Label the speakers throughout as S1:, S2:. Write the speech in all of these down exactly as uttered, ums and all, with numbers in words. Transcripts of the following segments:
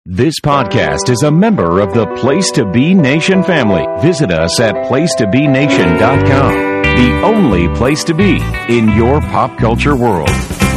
S1: This podcast is a member of the Place to Be Nation family. Visit us at place to be nation dot com, the only place to be in your pop culture world.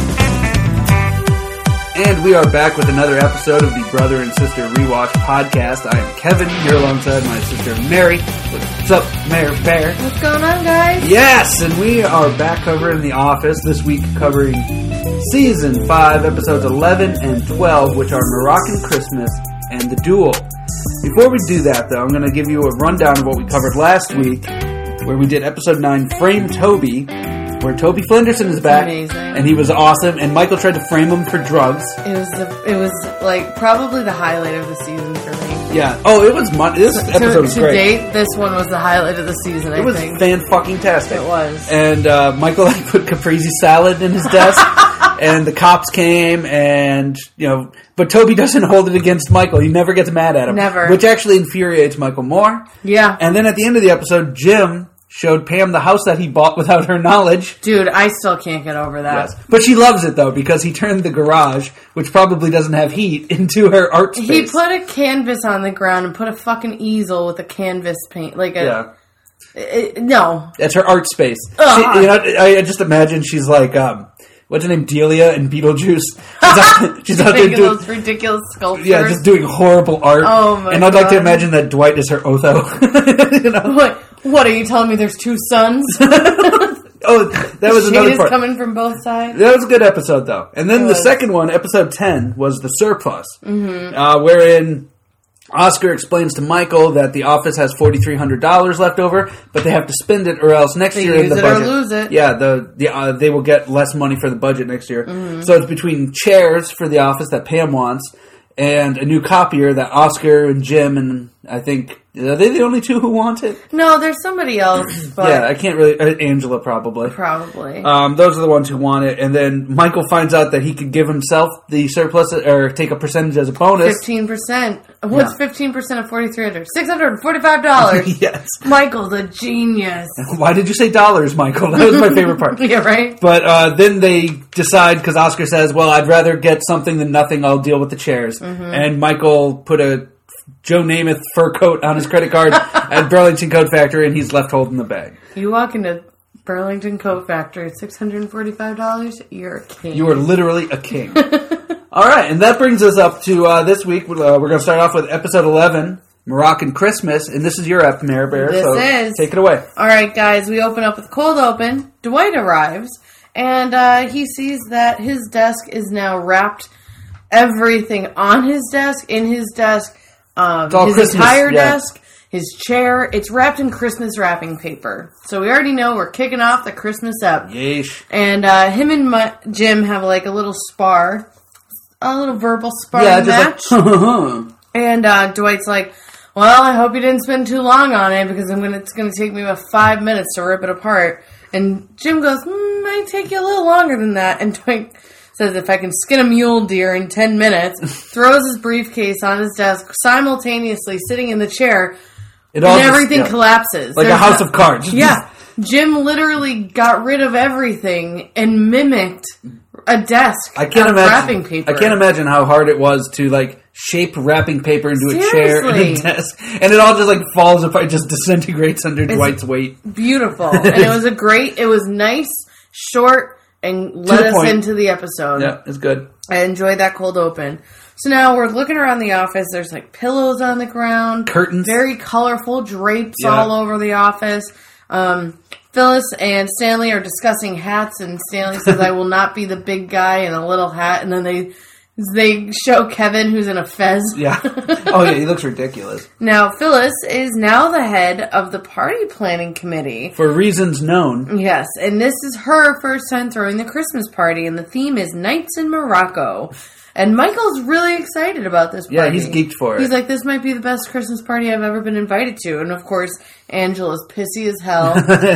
S2: And we are back with another episode of the Brother and Sister Rewatch podcast. I am Kevin, here alongside my sister Mary. What's up, Mayor Bear?
S3: What's going on, guys?
S2: Yes, and we are back covering The Office, this week covering Season five, Episodes eleven and twelve, which are Moroccan Christmas and The Duel. Before we do that, though, I'm going to give you a rundown of what we covered last week, where we did Episode nine, Frame Toby, where Toby Flenderson is back,
S3: Amazing.
S2: And he was awesome, and Michael tried to frame him for drugs.
S3: It was the, it was like probably the highlight of the season for me.
S2: Yeah. Oh, it was mon- this
S3: To,
S2: episode was
S3: to
S2: great.
S3: date, this one was the highlight of the season. I
S2: It was
S3: think
S2: fan-fucking-tastic.
S3: it was.
S2: And uh, Michael like, put caprese salad in his desk, and the cops came, and you know, but Toby doesn't hold it against Michael. He never gets mad at him,
S3: Never.
S2: which actually infuriates Michael more.
S3: Yeah,
S2: And then at the end of the episode, Jim showed Pam the house that he bought without her knowledge.
S3: dude, I still can't get over that.
S2: Yes. But she loves it, though, because he turned the garage, which probably doesn't have heat, into her art space.
S3: He put a canvas on the ground and put a fucking easel with a canvas paint, like a
S2: Yeah.
S3: it- no.
S2: That's her art space.
S3: Ugh.
S2: She, you know, I, I just imagine she's like, um, what's her name, Delia in Beetlejuice. She's out, she's out there
S3: Making
S2: doing,
S3: those ridiculous sculptures.
S2: yeah, just doing horrible art.
S3: Oh, my
S2: And I'd like to
S3: God.
S2: imagine that Dwight is her Otho. You know?
S3: What? What are you telling me? There's two sons.
S2: Oh, that was
S3: Shade
S2: another
S3: is
S2: part.
S3: coming from both sides.
S2: That was a good episode, though. And then
S3: It
S2: the
S3: was.
S2: second one, episode ten, was The Surplus, mm-hmm. uh, wherein Oscar explains to Michael that the office has four thousand three hundred dollars left over, but they have to spend it or else next
S3: They
S2: year in
S3: use
S2: the
S3: it or
S2: budget.
S3: lose it.
S2: Yeah, the, the uh, they will get less money for the budget next year.
S3: Mm-hmm.
S2: So it's between chairs for the office that Pam wants and a new copier that Oscar and Jim and I think are they the only two who want it?
S3: No, there's somebody else, but
S2: Yeah, I can't really. Uh, Angela probably.
S3: probably.
S2: Um, those are the ones who want it, and then Michael finds out that he could give himself the surplus or take a percentage as a bonus.
S3: Fifteen percent. What's
S2: Yeah.
S3: fifteen percent of forty three hundred? Six hundred and forty-five dollars.
S2: Yes.
S3: Michael's a genius.
S2: Why did you say dollars, Michael? That was my favorite part.
S3: Yeah, right.
S2: But uh, then they decide because Oscar says, "Well, I'd rather get something than nothing. I'll deal with the chairs."
S3: Mm-hmm.
S2: And Michael put a Joe Namath fur coat on his credit card at Burlington Coat Factory, and he's left holding the bag.
S3: You walk into Burlington Coat Factory at six hundred and forty-five dollars. You're a king.
S2: You are literally a king. All right, and that brings us up to uh, this week. Uh, we're going to start off with episode eleven, Moroccan Christmas, and this is your ep, Mary Bear.
S3: This
S2: so
S3: is.
S2: Take it away.
S3: All right, guys. We open up with cold open. Dwight arrives, and uh, he sees that his desk is now wrapped. Everything on his desk, in his desk, um,
S2: It's all
S3: his
S2: Christmas,
S3: entire
S2: yeah.
S3: desk, his chair. It's wrapped in Christmas wrapping paper. So we already know we're kicking off the Christmas ep.
S2: Yeesh.
S3: And uh, him and my, Jim have like a little spar, a little verbal sparring
S2: Yeah,
S3: match.
S2: just like,
S3: And uh, Dwight's like, "Well, I hope you didn't spend too long on it because I'm gonna, it's going to take me about five minutes to rip it apart." And Jim goes, mm, "Might take you a little longer than that." And Dwight says, "If I can skin a mule deer in ten minutes," throws his briefcase on his desk, simultaneously sitting in the chair,
S2: it all
S3: and
S2: just-
S3: everything
S2: yeah.
S3: collapses.
S2: Like a
S3: There's
S2: house
S3: no-
S2: of cards.
S3: Yeah. Jim literally got rid of everything and mimicked a desk
S2: I can't
S3: of
S2: imagine.
S3: wrapping paper.
S2: I can't imagine how hard it was to like shape wrapping paper into a chair and
S3: Seriously.
S2: a desk, and it all just like falls apart, just disintegrates under Dwight's weight.
S3: Beautiful. And it was a great, it was nice, short, and led
S2: the
S3: us
S2: point.
S3: into the episode.
S2: Yeah, it's good.
S3: I enjoyed that cold open. So now we're looking around the office. There's like pillows on the ground.
S2: Curtains.
S3: Very colorful drapes
S2: Yeah.
S3: all over the office. Um, Phyllis and Stanley are discussing hats, and Stanley says, "I will not be the big guy in a little hat." And then they they show Kevin, who's in a fez.
S2: Yeah. Oh yeah, he looks ridiculous
S3: Now, Phyllis is now the head of the party planning committee.
S2: for reasons known.
S3: Yes, and this is her first time throwing the Christmas party, and the theme is Nights in Morocco. And Michael's really excited about this party.
S2: Yeah, he's geeked for it.
S3: He's like, "This might be the best Christmas party I've ever been invited to." And of course, Angela's pissy as hell.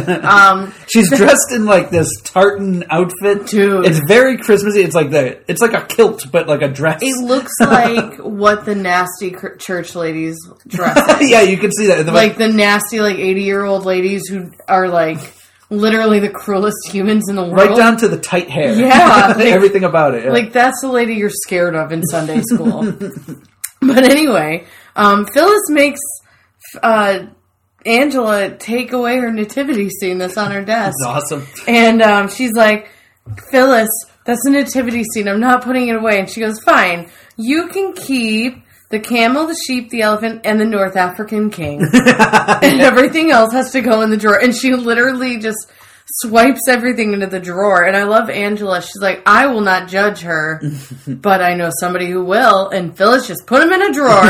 S3: um,
S2: She's dressed in like this tartan outfit.
S3: Dude.
S2: It's very Christmassy. It's like the it's like a kilt, but like a dress.
S3: it looks like what the nasty cr- church ladies dress in.
S2: Yeah, you can see that.
S3: Like the nasty, like eighty-year-old ladies who are like literally the cruelest humans in the world.
S2: right down to the tight hair.
S3: Yeah, like-
S2: everything about it. Yeah.
S3: Like, that's the lady you're scared of in Sunday school. But anyway, um, Phyllis makes uh, Angela take away her nativity scene that's on her desk.
S2: That's awesome.
S3: And um, she's like, Phyllis, that's a nativity scene. I'm not putting it away. And she goes, fine. You can keep the camel, the sheep, the elephant, and the North African king. And everything else has to go in the drawer. And she literally just swipes everything into the drawer. And I love Angela. She's like, I will not judge her, but I know somebody who will. And Phyllis just put him in a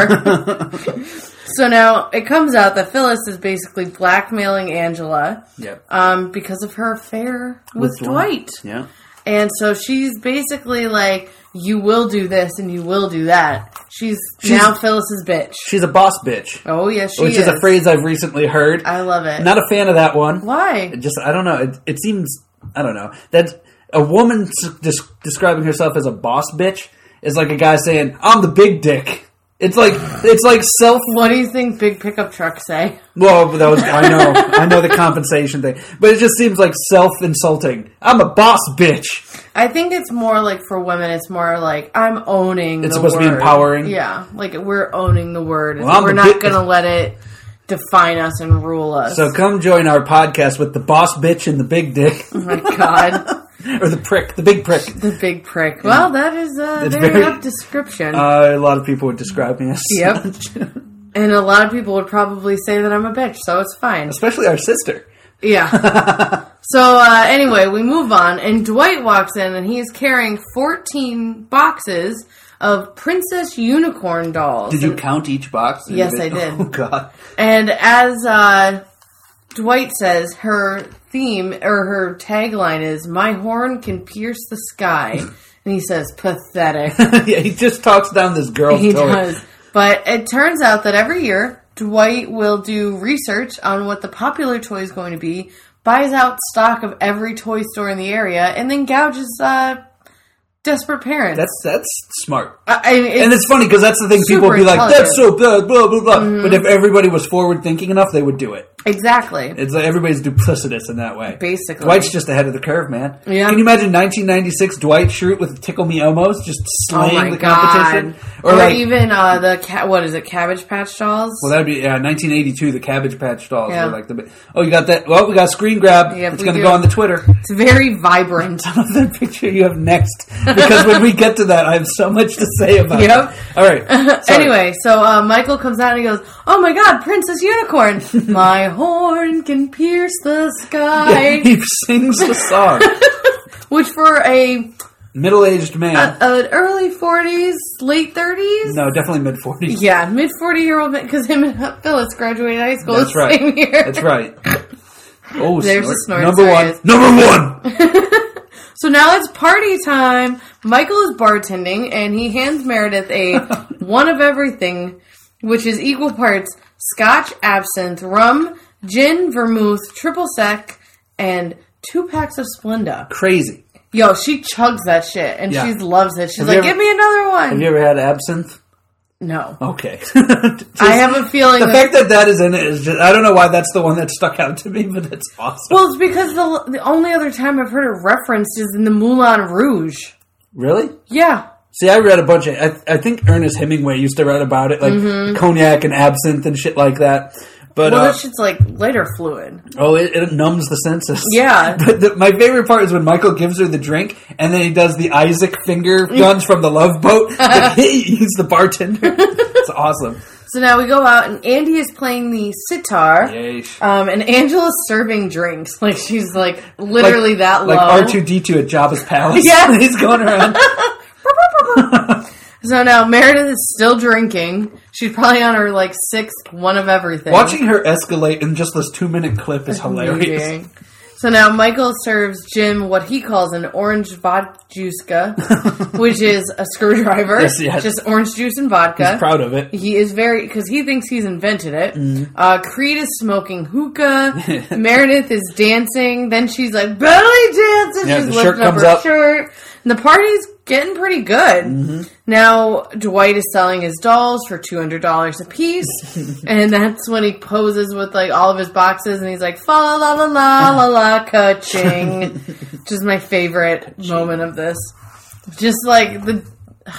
S3: drawer. So now it comes out that Phyllis is basically blackmailing Angela
S2: yep.
S3: um, because of her affair with, with Dwight.
S2: Dwight. Yeah.
S3: And so she's basically like, you will do this and you will do that. She's, she's now Phyllis's bitch.
S2: She's a boss bitch.
S3: Oh, yes, she
S2: which
S3: is.
S2: Which is a phrase I've recently heard.
S3: I love it.
S2: Not a fan of that one.
S3: Why?
S2: It just, I don't know. It, it seems, I don't know. That a woman des- describing herself as a boss bitch is like a guy saying, I'm the big dick. It's like it's like self.
S3: What do you think big pickup trucks say?
S2: Well, that was I know I know the compensation thing, but it just seems like self-insulting. I'm a boss bitch.
S3: I think it's more like for women. It's more like I'm owning.
S2: It's
S3: the
S2: supposed
S3: word.
S2: to be empowering.
S3: Yeah, like we're owning the word.
S2: Well,
S3: we're not going to let it define us and rule us.
S2: So come join our podcast with the boss bitch and the big dick.
S3: Oh my god.
S2: Or the prick, the big prick.
S3: The big prick. Well, that is a
S2: it's
S3: very,
S2: very
S3: apt description.
S2: Uh, a lot of people would describe me as
S3: Yep.
S2: such.
S3: And a lot of people would probably say that I'm a bitch, so it's fine.
S2: Especially our sister.
S3: Yeah. So, uh, anyway, we move on, and Dwight walks in, and he is carrying fourteen boxes of Princess Unicorn dolls.
S2: Did you
S3: and,
S2: count each box?
S3: Yes, I did.
S2: Oh, God.
S3: And as uh, Dwight says, her theme, or her tagline is, my horn can pierce the sky. And he says, pathetic.
S2: Yeah, he just talks down this girl's
S3: He
S2: toy.
S3: does. But it turns out that every year, Dwight will do research on what the popular toy is going to be, buys out stock of every toy store in the area, and then gouges uh, desperate parents.
S2: That's that's smart.
S3: I, I, it's
S2: and it's funny because that's the thing. People would be like, that's so blah, blah, blah, blah. Mm-hmm. But if everybody was forward thinking enough, they would do it.
S3: Exactly.
S2: It's like everybody's duplicitous in that way.
S3: Basically.
S2: Dwight's just ahead of the curve, man.
S3: Yeah.
S2: Can you imagine nineteen ninety-six Dwight Schrute with Tickle Me Elmos just slaying
S3: oh my
S2: the
S3: God.
S2: competition?
S3: Or,
S2: or like,
S3: even uh, the, ca- what is it, Cabbage Patch Dolls?
S2: Well, that would be, yeah, nineteen eighty-two, the Cabbage Patch Dolls.
S3: Yeah.
S2: Were like the, oh, you got that? Well, we got a screen grab.
S3: Yep,
S2: it's going to go on the Twitter.
S3: It's very vibrant.
S2: I love that picture you have next. Because when we get to that, I have so much to say about it.
S3: Yep.
S2: All right.
S3: Anyway, so uh, Michael comes out and he goes, oh my God, Princess Unicorn. My horn can pierce the sky.
S2: Yeah, he sings the song.
S3: Which for a
S2: middle-aged man,
S3: a, an early forties, late thirties.
S2: No, definitely mid forties.
S3: Yeah, mid forty year old man, because him and Phyllis graduated high school
S2: That's
S3: the
S2: right.
S3: same year.
S2: That's right. Oh,
S3: there's
S2: snort.
S3: a snort.
S2: Number
S3: Sorry,
S2: one. Number one.
S3: So now it's party time. Michael is bartending, and he hands Meredith a one of everything, which is equal parts Scotch, absinthe, rum, gin, vermouth, triple sec, and two packs of Splenda.
S2: Crazy.
S3: Yo, she chugs that shit, and
S2: Yeah.
S3: she loves it. She's
S2: Have
S3: like,
S2: you ever-
S3: give me another one.
S2: Have you ever had absinthe?
S3: No.
S2: Okay. Just-
S3: I have a feeling
S2: the
S3: that-
S2: fact that that is in it is just, I don't know why that's the one that stuck out to me, but it's awesome.
S3: Well, it's because the the only other time I've heard it referenced is in the Moulin Rouge.
S2: Really?
S3: Yeah.
S2: See, I read a bunch of, I, I think Ernest Hemingway used to write about it, like
S3: Mm-hmm.
S2: cognac and absinthe and shit like that. But,
S3: Well,
S2: uh,
S3: that shit's like lighter fluid.
S2: oh, it, it numbs the senses.
S3: Yeah.
S2: But the, my favorite part is when Michael gives her the drink, and then he does the Isaac finger guns from the Love Boat. Like, he's the bartender. It's awesome.
S3: So now we go out, and Andy is playing the sitar.
S2: Yeesh.
S3: Um, and Angela's serving drinks. Like, she's like literally
S2: like,
S3: that low.
S2: Like R two D two at Jabba's palace.
S3: Yeah.
S2: He's going around.
S3: So now Meredith is still drinking. She's probably on her like sixth one of everything.
S2: Watching her escalate in just this two minute clip is hilarious.
S3: Amazing. So now Michael serves Jim what he calls an orange vodka, which is a screwdriver.
S2: Yes, yes.
S3: Just orange juice and vodka.
S2: He's proud of it.
S3: He is very, because he thinks he's invented it.
S2: Mm.
S3: Uh, Creed is smoking hookah. Meredith is dancing. Then she's like belly dancing.
S2: Yeah,
S3: she's
S2: the
S3: lifting
S2: shirt
S3: up
S2: comes
S3: her
S2: up.
S3: shirt. And the party's getting pretty good.
S2: Mm-hmm.
S3: Now, Dwight is selling his dolls for two hundred dollars a piece. And that's when he poses with like all of his boxes. And he's like, fa la la la la la ka-ching. Which is my favorite moment of this. Just like the...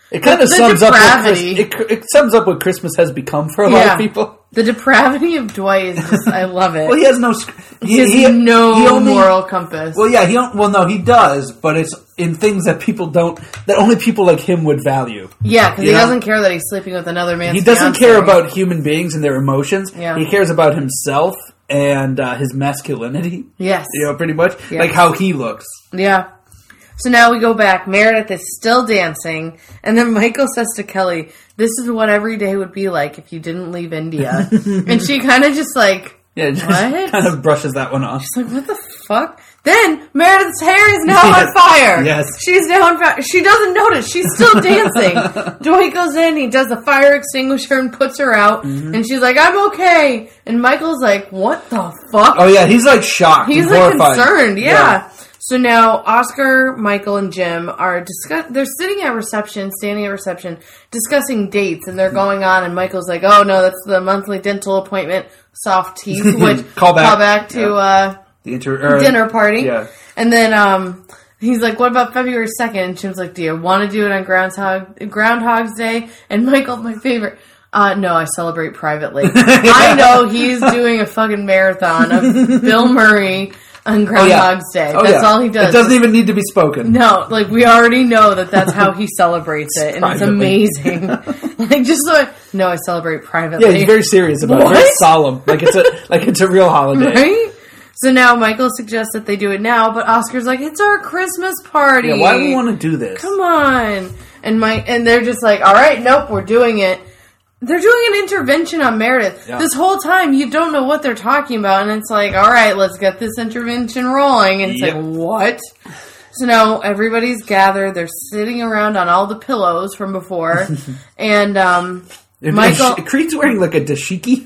S2: It kind of sums up what Chris, it, it sums up what Christmas has become for a yeah. lot of people.
S3: The depravity of Dwight is just, I love it.
S2: Well, he has no... He,
S3: he has he, no he only, moral compass.
S2: Well, yeah, he don't... Well, no, he does, but it's in things that people don't... That only people like him would value.
S3: Yeah, because he know? doesn't care that he's sleeping with another man's
S2: He doesn't
S3: fiancé.
S2: care about human beings and their emotions.
S3: Yeah.
S2: He cares about himself and uh, his masculinity.
S3: Yes.
S2: You know, pretty much.
S3: Yes.
S2: Like how he looks.
S3: Yeah. So now we go back. Meredith is still dancing. And then Michael says to Kelly, this is what every day would be like if you didn't leave India. And she kind of just like,
S2: yeah, just
S3: what?
S2: kind of brushes that one off.
S3: She's like, what the fuck? Then Meredith's hair is now yes. on fire.
S2: Yes.
S3: She's now on fire. She doesn't notice. She's still dancing. Dwight goes in. He does the fire extinguisher and puts her out. Mm-hmm. And she's like, I'm okay. And Michael's like, what the fuck?
S2: Oh, yeah. He's like shocked.
S3: He's
S2: and
S3: like
S2: horrified.
S3: concerned. Yeah.
S2: yeah.
S3: So now Oscar, Michael, and Jim are discuss. They're sitting at reception, standing at reception, discussing dates, and they're going on. And Michael's like, "Oh no, that's the monthly dental appointment, soft teeth." Which
S2: call back,
S3: call back to
S2: yeah.
S3: uh,
S2: the inter- er,
S3: dinner party.
S2: Yeah.
S3: And then um, he's like, "What about February second?" And Jim's like, "Do you want to do it on Groundhog Groundhog's Day?" And Michael, my favorite. Uh, no, I celebrate privately. I know he's doing a fucking marathon of Bill Murray on Groundhog's
S2: oh, yeah.
S3: Day.
S2: Oh,
S3: that's
S2: yeah.
S3: all he does.
S2: It doesn't even need to be spoken.
S3: No, like we already know that that's how he celebrates it, and privately. It's amazing. Like just like, no, I celebrate privately.
S2: Yeah, he's very serious about what? it. Very solemn. Like it's a like it's a real holiday.
S3: Right? So now Michael suggests that they do it now, but Oscar's like, it's our Christmas party.
S2: Yeah, why do we want to do this?
S3: Come on. And Mike and they're just like, all right, nope, we're doing it. They're doing an intervention on Meredith. Yeah. This whole time, you don't know what they're talking about, and it's like, all right, let's get this intervention rolling. And it's yep. like, what? So now everybody's gathered. They're sitting around on all the pillows from before, and um, Michael...
S2: Creed's wearing like a dashiki.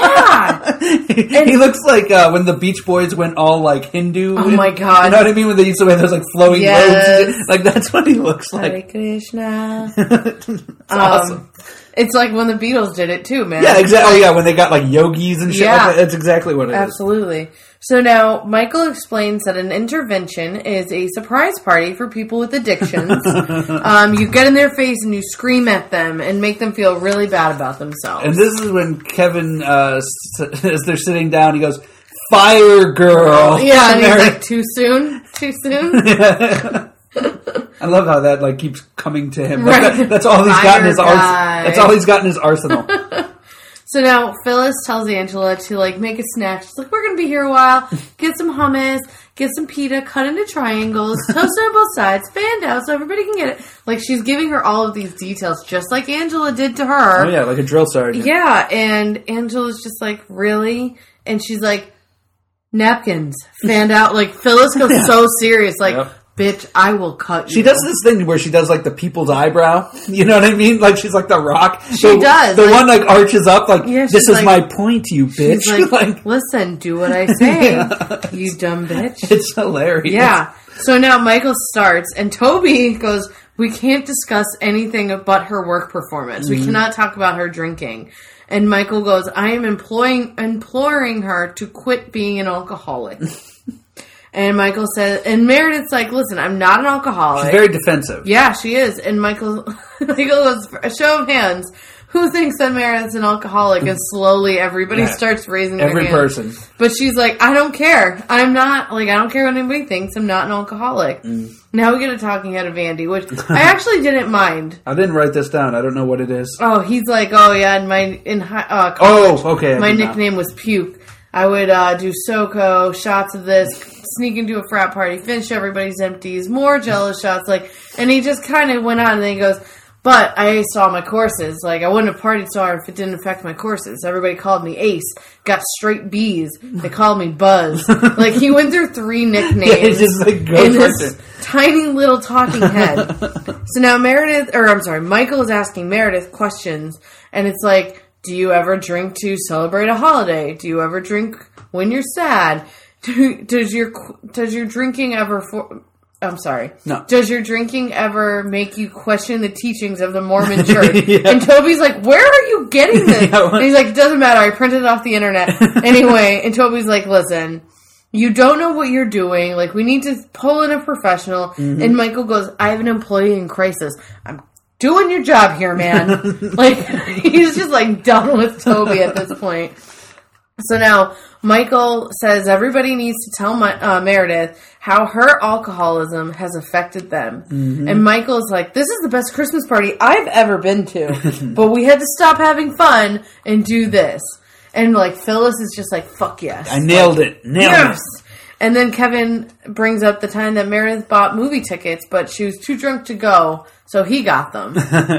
S3: Yeah!
S2: he, he looks like uh, when the Beach Boys went all like Hindu.
S3: Oh my god.
S2: You know what I mean? When they used to wear those like flowing
S3: yes.
S2: robes. Like that's what he looks like.
S3: Hare Krishna.
S2: It's um, awesome.
S3: It's like when the Beatles did it too, man.
S2: Yeah, exactly. Oh, yeah, when they got like yogis and shit
S3: yeah,
S2: like that. That's exactly what it
S3: absolutely.
S2: is.
S3: Absolutely. So now, Michael explains that an intervention is a surprise party for people with addictions. um, you get in their face and you scream at them and make them feel really bad about themselves.
S2: And this is when Kevin, uh, as they're sitting down, he goes, "Fire girl."
S3: Yeah, and he's like, too soon? Too soon?
S2: I love how that like keeps coming to him.
S3: Right.
S2: Like, that, that's all he's got in his arsenal. That's all he's got in his arsenal.
S3: So now Phyllis tells Angela to like make a snack. She's like, "We're gonna be here a while. Get some hummus, get some pita, cut into triangles, toast it on both sides, fanned out so everybody can get it." Like she's giving her all of these details, just like Angela did to her.
S2: Oh yeah, like a drill sergeant.
S3: Yeah, and Angela's just like, "Really?" And she's like, "Napkins, fanned out." Like Phyllis goes yeah. so serious, like. Yep. Bitch, I will cut you.
S2: She does this thing where she does like the people's eyebrow. You know what I mean? Like she's like the Rock.
S3: She
S2: the,
S3: does.
S2: The
S3: like,
S2: one like arches up like,
S3: yeah,
S2: this is
S3: like,
S2: my point, you bitch.
S3: She's like,
S2: like,
S3: listen, do what I say,
S2: yeah.
S3: you dumb bitch.
S2: It's hilarious.
S3: Yeah. So now Michael starts and Toby goes, we can't discuss anything but her work performance. Mm-hmm. We cannot talk about her drinking. And Michael goes, I am employing, imploring her to quit being an alcoholic. And Michael says, and Meredith's like, listen, I'm not an alcoholic.
S2: She's very defensive.
S3: Yeah, she is. And Michael, Michael goes, a show of hands. Who thinks that Meredith's an alcoholic? And slowly everybody yeah. starts raising their
S2: Every
S3: hand.
S2: person.
S3: But she's like, I don't care. I'm not, like, I don't care what anybody thinks. I'm not an alcoholic. Mm. Now we get a talking head of Andy, which I actually didn't mind.
S2: I didn't write this down. I don't know what it is.
S3: Oh, he's like, oh, yeah, in my, in high, uh,
S2: college, oh, okay.
S3: my nickname was Puke. I would uh, do SoCo, shots of this, sneak into a frat party, finish everybody's empties, more Jello shots, like, and he just kind of went on, and then he goes, but I aced all my courses. Like, I wouldn't have partied so hard if it didn't affect my courses. Everybody called me Ace, got straight B's. They called me Buzz. Like, he went through three nicknames
S2: yeah, just like go
S3: in this tiny little talking head. So now Meredith, or I'm sorry, Michael is asking Meredith questions, and it's like, do you ever drink to celebrate a holiday? Do you ever drink when you're sad? Do, does your does your drinking ever for, I'm sorry.
S2: No.
S3: Does your drinking ever make you question the teachings of the Mormon Church? yeah. And Toby's like, where are you getting this? yeah, and he's like, it doesn't matter. I printed it off the internet. Anyway, and Toby's like, listen, you don't know what you're doing. Like, we need to pull in a professional. Mm-hmm. And Michael goes, I have an employee in crisis. I'm doing your job here, man. Like, he's just, like, done with Toby at this point. So now, Michael says everybody needs to tell my, uh, Meredith how her alcoholism has affected them. Mm-hmm. And Michael's like, this is the best Christmas party I've ever been to. But we had to stop having fun and do this. And, like, Phyllis is just like, fuck yes.
S2: I nailed
S3: like,
S2: it. Nailed
S3: yes.
S2: it.
S3: And then Kevin brings up the time that Meredith bought movie tickets, but she was too drunk to go, so he got them.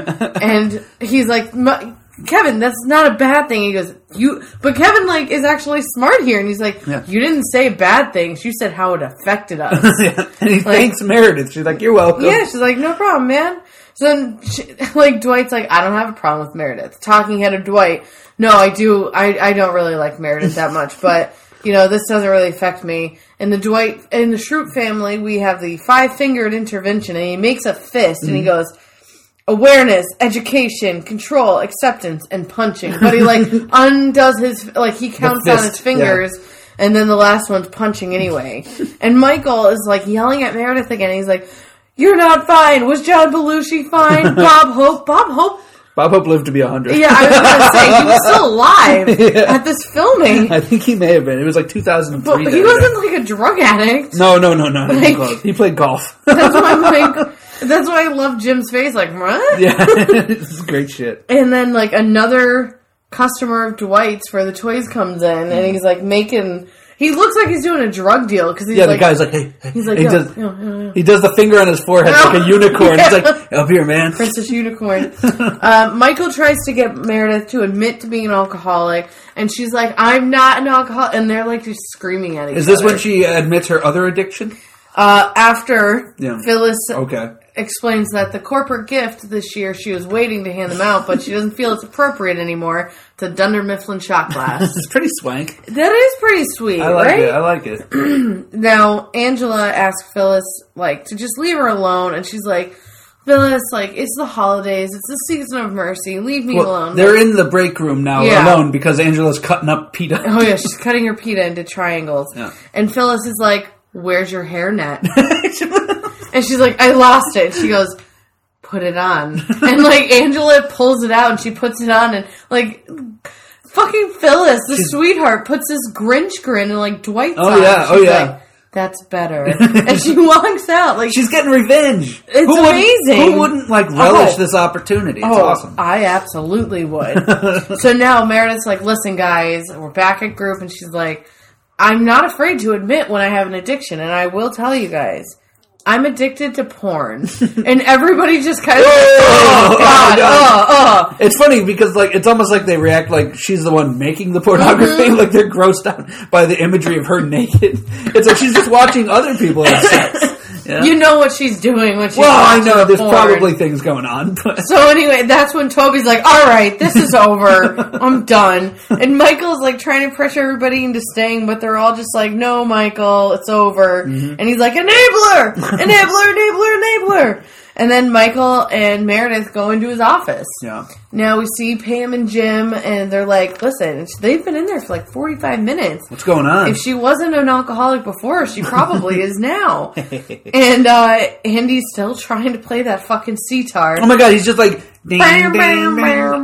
S3: And he's like, Kevin, that's not a bad thing. He goes, you, but Kevin, like, is actually smart here. And he's like, yeah. you didn't say bad things. You said how it affected us.
S2: Yeah. And he
S3: like,
S2: thanks Meredith. She's like, you're welcome.
S3: Yeah, she's like, no problem, man. So then, she, like, Dwight's like, I don't have a problem with Meredith. Talking head of Dwight. No, I do. I, I don't really like Meredith that much, but, you know, this doesn't really affect me. In the Dwight, in the Schrute family, we have the five-fingered intervention, and he makes a fist, mm-hmm. and he goes, awareness, education, control, acceptance, and punching. But he, like, undoes his, like, he counts fist, on his fingers, yeah. and then the last one's punching anyway. And Michael is, like, yelling at Meredith again. He's like, you're not fine. Was John Belushi fine? Bob Hope? Bob Hope?
S2: Bob Hope lived to be one hundred.
S3: Yeah, I was going to say, he was still alive yeah. at this filming.
S2: I think he may have been. It was like two thousand three.
S3: But he wasn't like a drug addict.
S2: No, no, no, no. Like, he played golf.
S3: That's why I'm like... That's why I love Jim's face. Like, what?
S2: Yeah, this is great shit.
S3: And then, like, another customer of Dwight's for the toys comes in, mm. and he's, like, making... He looks like he's doing a drug deal, because he's
S2: yeah,
S3: like...
S2: Yeah, the guy's like, hey, hey.
S3: He's like,
S2: he,
S3: yo,
S2: does,
S3: yo, yo, yo.
S2: he does the finger on his forehead like a unicorn. Yeah. He's like, up here, man.
S3: Princess Unicorn. uh, Michael tries to get Meredith to admit to being an alcoholic, and she's like, I'm not an alcoholic, and they're, like, just screaming at each other.
S2: Is this other. when she admits her other addiction?
S3: Uh, after
S2: yeah.
S3: Phyllis...
S2: Okay.
S3: explains that the corporate gift this year, she was waiting to hand them out, but she doesn't feel it's appropriate anymore to Dunder Mifflin shot glass.
S2: It's pretty swank.
S3: That is pretty sweet,
S2: I like
S3: right?
S2: it. I like it.
S3: Now, Angela asks Phyllis, like, to just leave her alone, and she's like, Phyllis, like, it's the holidays, it's the season of mercy, leave me
S2: well,
S3: alone.
S2: They're
S3: like,
S2: in the break room now
S3: yeah.
S2: alone because Angela's cutting up pita.
S3: Oh, yeah, she's cutting her pita into triangles.
S2: Yeah.
S3: And Phyllis is like, where's your hairnet? And she's like, I lost it. She goes, put it on. And, like, Angela pulls it out and she puts it on and, like, fucking Phyllis, the she's, sweetheart, puts this Grinch grin and, like, Dwight's
S2: oh,
S3: on.
S2: Yeah, oh,
S3: she's
S2: yeah.
S3: like, that's better. And she walks out. Like,
S2: she's getting revenge.
S3: It's
S2: who
S3: amazing.
S2: Who wouldn't, like, relish
S3: oh.
S2: this opportunity? It's
S3: oh,
S2: awesome.
S3: I absolutely would. So now Meredith's like, listen, guys, we're back at group. And she's like, I'm not afraid to admit when I have an addiction. And I will tell you guys. I'm addicted to porn. And everybody just kind of... oh, oh, God, oh, oh.
S2: It's funny because, like, it's almost like they react like she's the one making the pornography. Mm-hmm. Like, they're grossed out by the imagery of her naked. It's like she's just watching other people have sex. Yeah.
S3: You know what she's doing when she's
S2: well,
S3: watching
S2: I know
S3: the
S2: there's
S3: porn.
S2: probably things going on. But.
S3: So anyway, that's when Toby's like, all right, this is over. I'm done. And Michael's like trying to pressure everybody into staying, but they're all just like, no, Michael, it's over. Mm-hmm. And he's like, enabler! Enabler, enabler, enabler! And then Michael and Meredith go into his office.
S2: Yeah.
S3: Now we see Pam and Jim, and they're like, listen, they've been in there for like forty-five minutes.
S2: What's going on?
S3: If she wasn't an alcoholic before, she probably is now. And uh, Andy's still trying to play that fucking sitar.
S2: Oh my God, he's just like... Ding, ding, ding.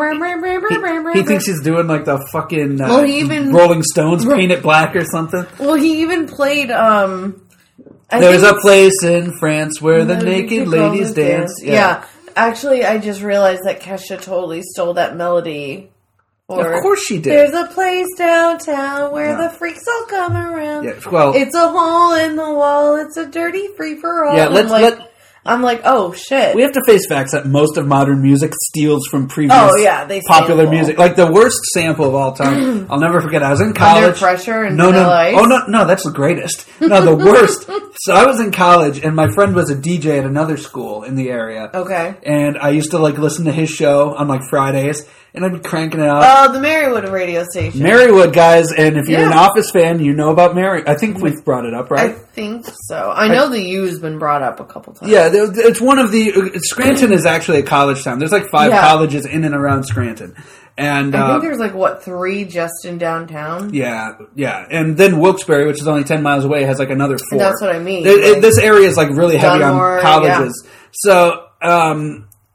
S2: He, he thinks he's doing like the fucking uh,
S3: well, he even,
S2: Rolling Stones Paint It Black or something.
S3: Well, he even played... Um, I
S2: There's a place in France where the naked ladies dance.
S3: dance. Yeah. yeah. Actually, I just realized that Kesha totally stole that melody. Or,
S2: of course she did.
S3: There's a place downtown where
S2: yeah.
S3: the freaks all come around.
S2: Yeah, well,
S3: it's a hole in the wall. It's a dirty free-for-all.
S2: Yeah, let's...
S3: Like,
S2: let,
S3: I'm like, oh, shit.
S2: We have to face facts that most of modern music steals from previous
S3: oh, yeah, they
S2: popular
S3: sample.
S2: music. Like, the worst sample of all time, I'll never forget, I was in college.
S3: Under Pressure and
S2: no,
S3: Vanilla
S2: no,
S3: Ice?
S2: Oh, no, no, that's the greatest. No, the worst. So I was in college, and my friend was a D J at another school in the area.
S3: Okay.
S2: And I used to, like, listen to his show on, like, Fridays. And I'd be cranking it out.
S3: Oh, the Marywood radio station.
S2: Marywood, guys. And if you're
S3: yeah.
S2: an Office fan, you know about Mary. I think we've brought it up, right?
S3: I think so. I know I, the U's been brought up a couple times.
S2: Yeah, it's one of the... Scranton is actually a college town. There's like five yeah. colleges in and around Scranton. And
S3: I
S2: uh,
S3: think there's like, what, three just in downtown?
S2: Yeah, yeah. And then Wilkes-Barre, which is only ten miles away, has like another four.
S3: That's what I mean.
S2: It,
S3: like,
S2: it, this area is like really heavy
S3: Dunmore,
S2: on colleges.
S3: Yeah.
S2: So... um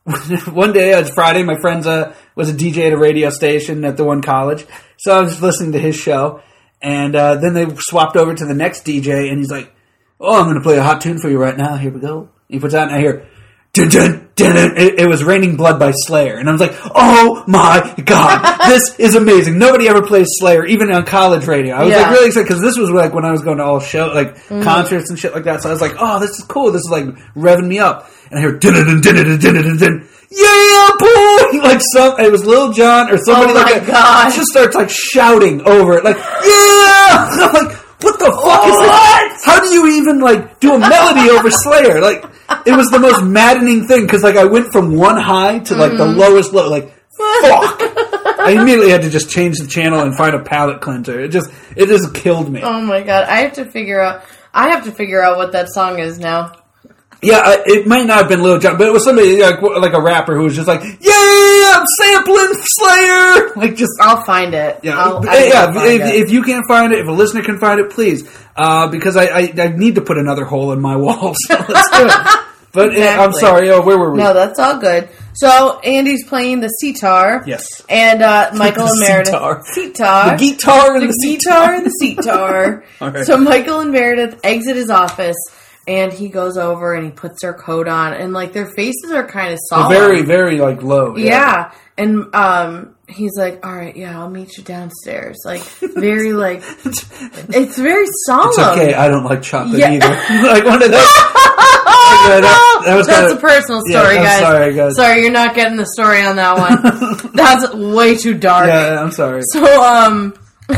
S2: one day, it was Friday, my friend uh, was a D J at a radio station at the one college. So I was listening to his show. And uh, then they swapped over to the next D J, and he's like, oh, I'm going to play a hot tune for you right now. Here we go. He puts out, and I hear, dun, dun, dun, dun. It, it was Raining Blood by Slayer. And I was like, oh my God, this is amazing. Nobody ever plays Slayer, even on college radio. I was
S3: Yeah.
S2: like really excited, because this was like when I was going to all show, like
S3: Mm-hmm.
S2: concerts and shit like that. So I was like, oh, this is cool. This is like revving me up. And I hear, dun, dun, dun, dun, dun, dun, dun, dun. Yeah, boy! Like some, it was Lil Jon or somebody
S3: Oh
S2: like
S3: my
S2: that.
S3: gosh.
S2: Just starts like shouting over it, like, yeah! I'm like, what the fuck is this? How do you even like do a melody over Slayer? Like, it was the most maddening thing, because like I went from one high to like
S3: Mm-hmm.
S2: the lowest low, like, fuck! I immediately had to just change the channel and find a palate cleanser. It just, it just killed me.
S3: Oh my God. I have to figure out, I have to figure out what that song is now.
S2: Yeah, I, it might not have been Lil Jon, but it was somebody like like a rapper who was just like, "Yeah, I'm sampling Slayer." Like just,
S3: I'll find it.
S2: yeah,
S3: I'll,
S2: Hey, yeah.
S3: I'll find
S2: If,
S3: it.
S2: if you can't find it, if a listener can find it, please, uh, because I, I I need to put another hole in my wall. So let's do it. But uh, I'm
S3: Exactly.
S2: sorry. Oh, where were we?
S3: No, that's all good. So Andy's playing the sitar.
S2: Yes.
S3: And uh, Michael and
S2: The
S3: Meredith.
S2: sitar.
S3: Sitar.
S2: The guitar and
S3: The
S2: the,
S3: guitar and the sitar.
S2: All right.
S3: So Michael and Meredith exit his office, and he goes over and he puts their coat on, and like their faces are kind of
S2: They're
S3: solemn.
S2: very, very like low.
S3: Yeah. And um, he's like, all right, yeah, I'll meet you downstairs. Like, very, like, it's very solemn.
S2: It's okay. I don't like chocolate
S3: Yeah.
S2: either. Like one of those. Yeah, that- that was
S3: That's
S2: kinda-
S3: a personal
S2: Yeah,
S3: story,
S2: I'm
S3: guys.
S2: sorry, guys.
S3: Sorry, you're not getting the story on that one. That's way too dark.
S2: Yeah, I'm sorry.
S3: So, um,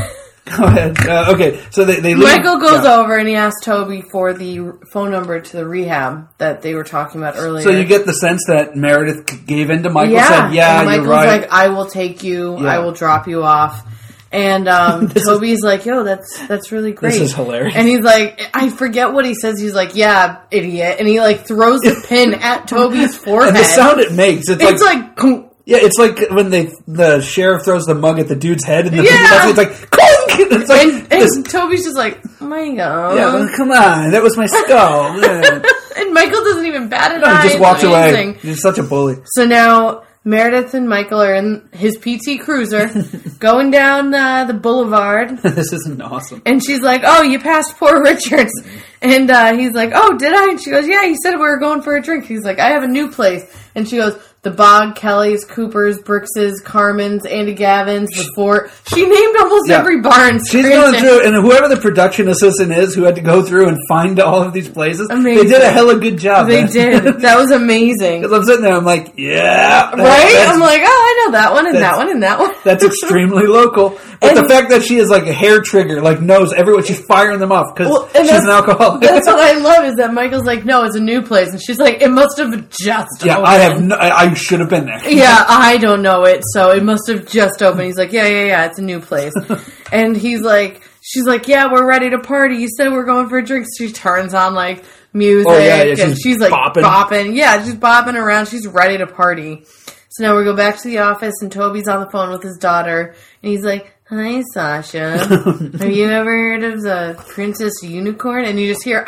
S2: Go ahead. Uh, okay, so they, they leave.
S3: Michael goes
S2: yeah.
S3: over and he asks Toby for the phone number to the rehab that they were talking about earlier.
S2: So you get the sense that Meredith gave in to Michael,
S3: yeah,
S2: said, yeah,
S3: and Michael's
S2: you're right.
S3: like, I will take you.
S2: Yeah.
S3: I will drop you off. And um,
S2: This is-
S3: Toby's like, yo, that's that's really great.
S2: This is hilarious.
S3: And he's like, I forget what he says. He's like, yeah, idiot. And he like throws the pin at Toby's forehead.
S2: and the sound it makes, it's,
S3: it's
S2: like,
S3: like, like
S2: yeah, it's like when they the sheriff throws the mug at the dude's head, and the
S3: Yeah.
S2: it's like, clunk! It's like,
S3: and,
S2: this-
S3: and Toby's just like, oh my God.
S2: yeah, well, come on, that was my skull. Yeah.
S3: And Michael doesn't even bat an
S2: No,
S3: eye.
S2: he just
S3: It's
S2: walks
S3: amazing.
S2: away. He's such a bully.
S3: So now Meredith and Michael are in his P T Cruiser going down uh, the boulevard.
S2: This isn't awesome.
S3: And she's like, oh, you passed poor Richards. And uh, he's like, oh, did I? And she goes, yeah, you said we were going for a drink. He's like, I have a new place. And she goes, the Bog, Kelly's, Cooper's, Bricks's, Carmen's, Andy Gavin's, the Fort. She named almost
S2: Yeah.
S3: every bar in
S2: She's
S3: Scranton.
S2: going through, and whoever the production assistant is who had to go through and find all of these places,
S3: Amazing.
S2: they did a hella good job.
S3: They
S2: man.
S3: did. That was amazing.
S2: Because I'm sitting there, I'm like, yeah. that-
S3: Right?
S2: that's-
S3: I'm like, oh, I know that one and that
S2: that's-
S3: one and that one.
S2: That's extremely local. But
S3: And-
S2: the fact that she is like a hair trigger, like knows everyone, she's firing them off because
S3: Well, and
S2: she's
S3: that's-
S2: an alcoholic.
S3: That's what I love is that Michael's like, no, it's a new place. And she's like, it must have just
S2: yeah,
S3: opened.
S2: I have. No, I, I should have been there.
S3: Yeah, I don't know it, so it must have just opened. He's like, yeah, yeah, yeah, it's a new place. And he's like, she's like, yeah, we're ready to party. You said we're going for a drink. So she turns on like music,
S2: Oh, yeah, yeah,
S3: and
S2: she's
S3: she's like
S2: bopping.
S3: bopping. Yeah, she's bopping around. She's ready to party. So now we go back to the office, and Toby's on the phone with his daughter, and he's like, hi, Sasha. Have you ever heard of the Princess Unicorn? And you just hear,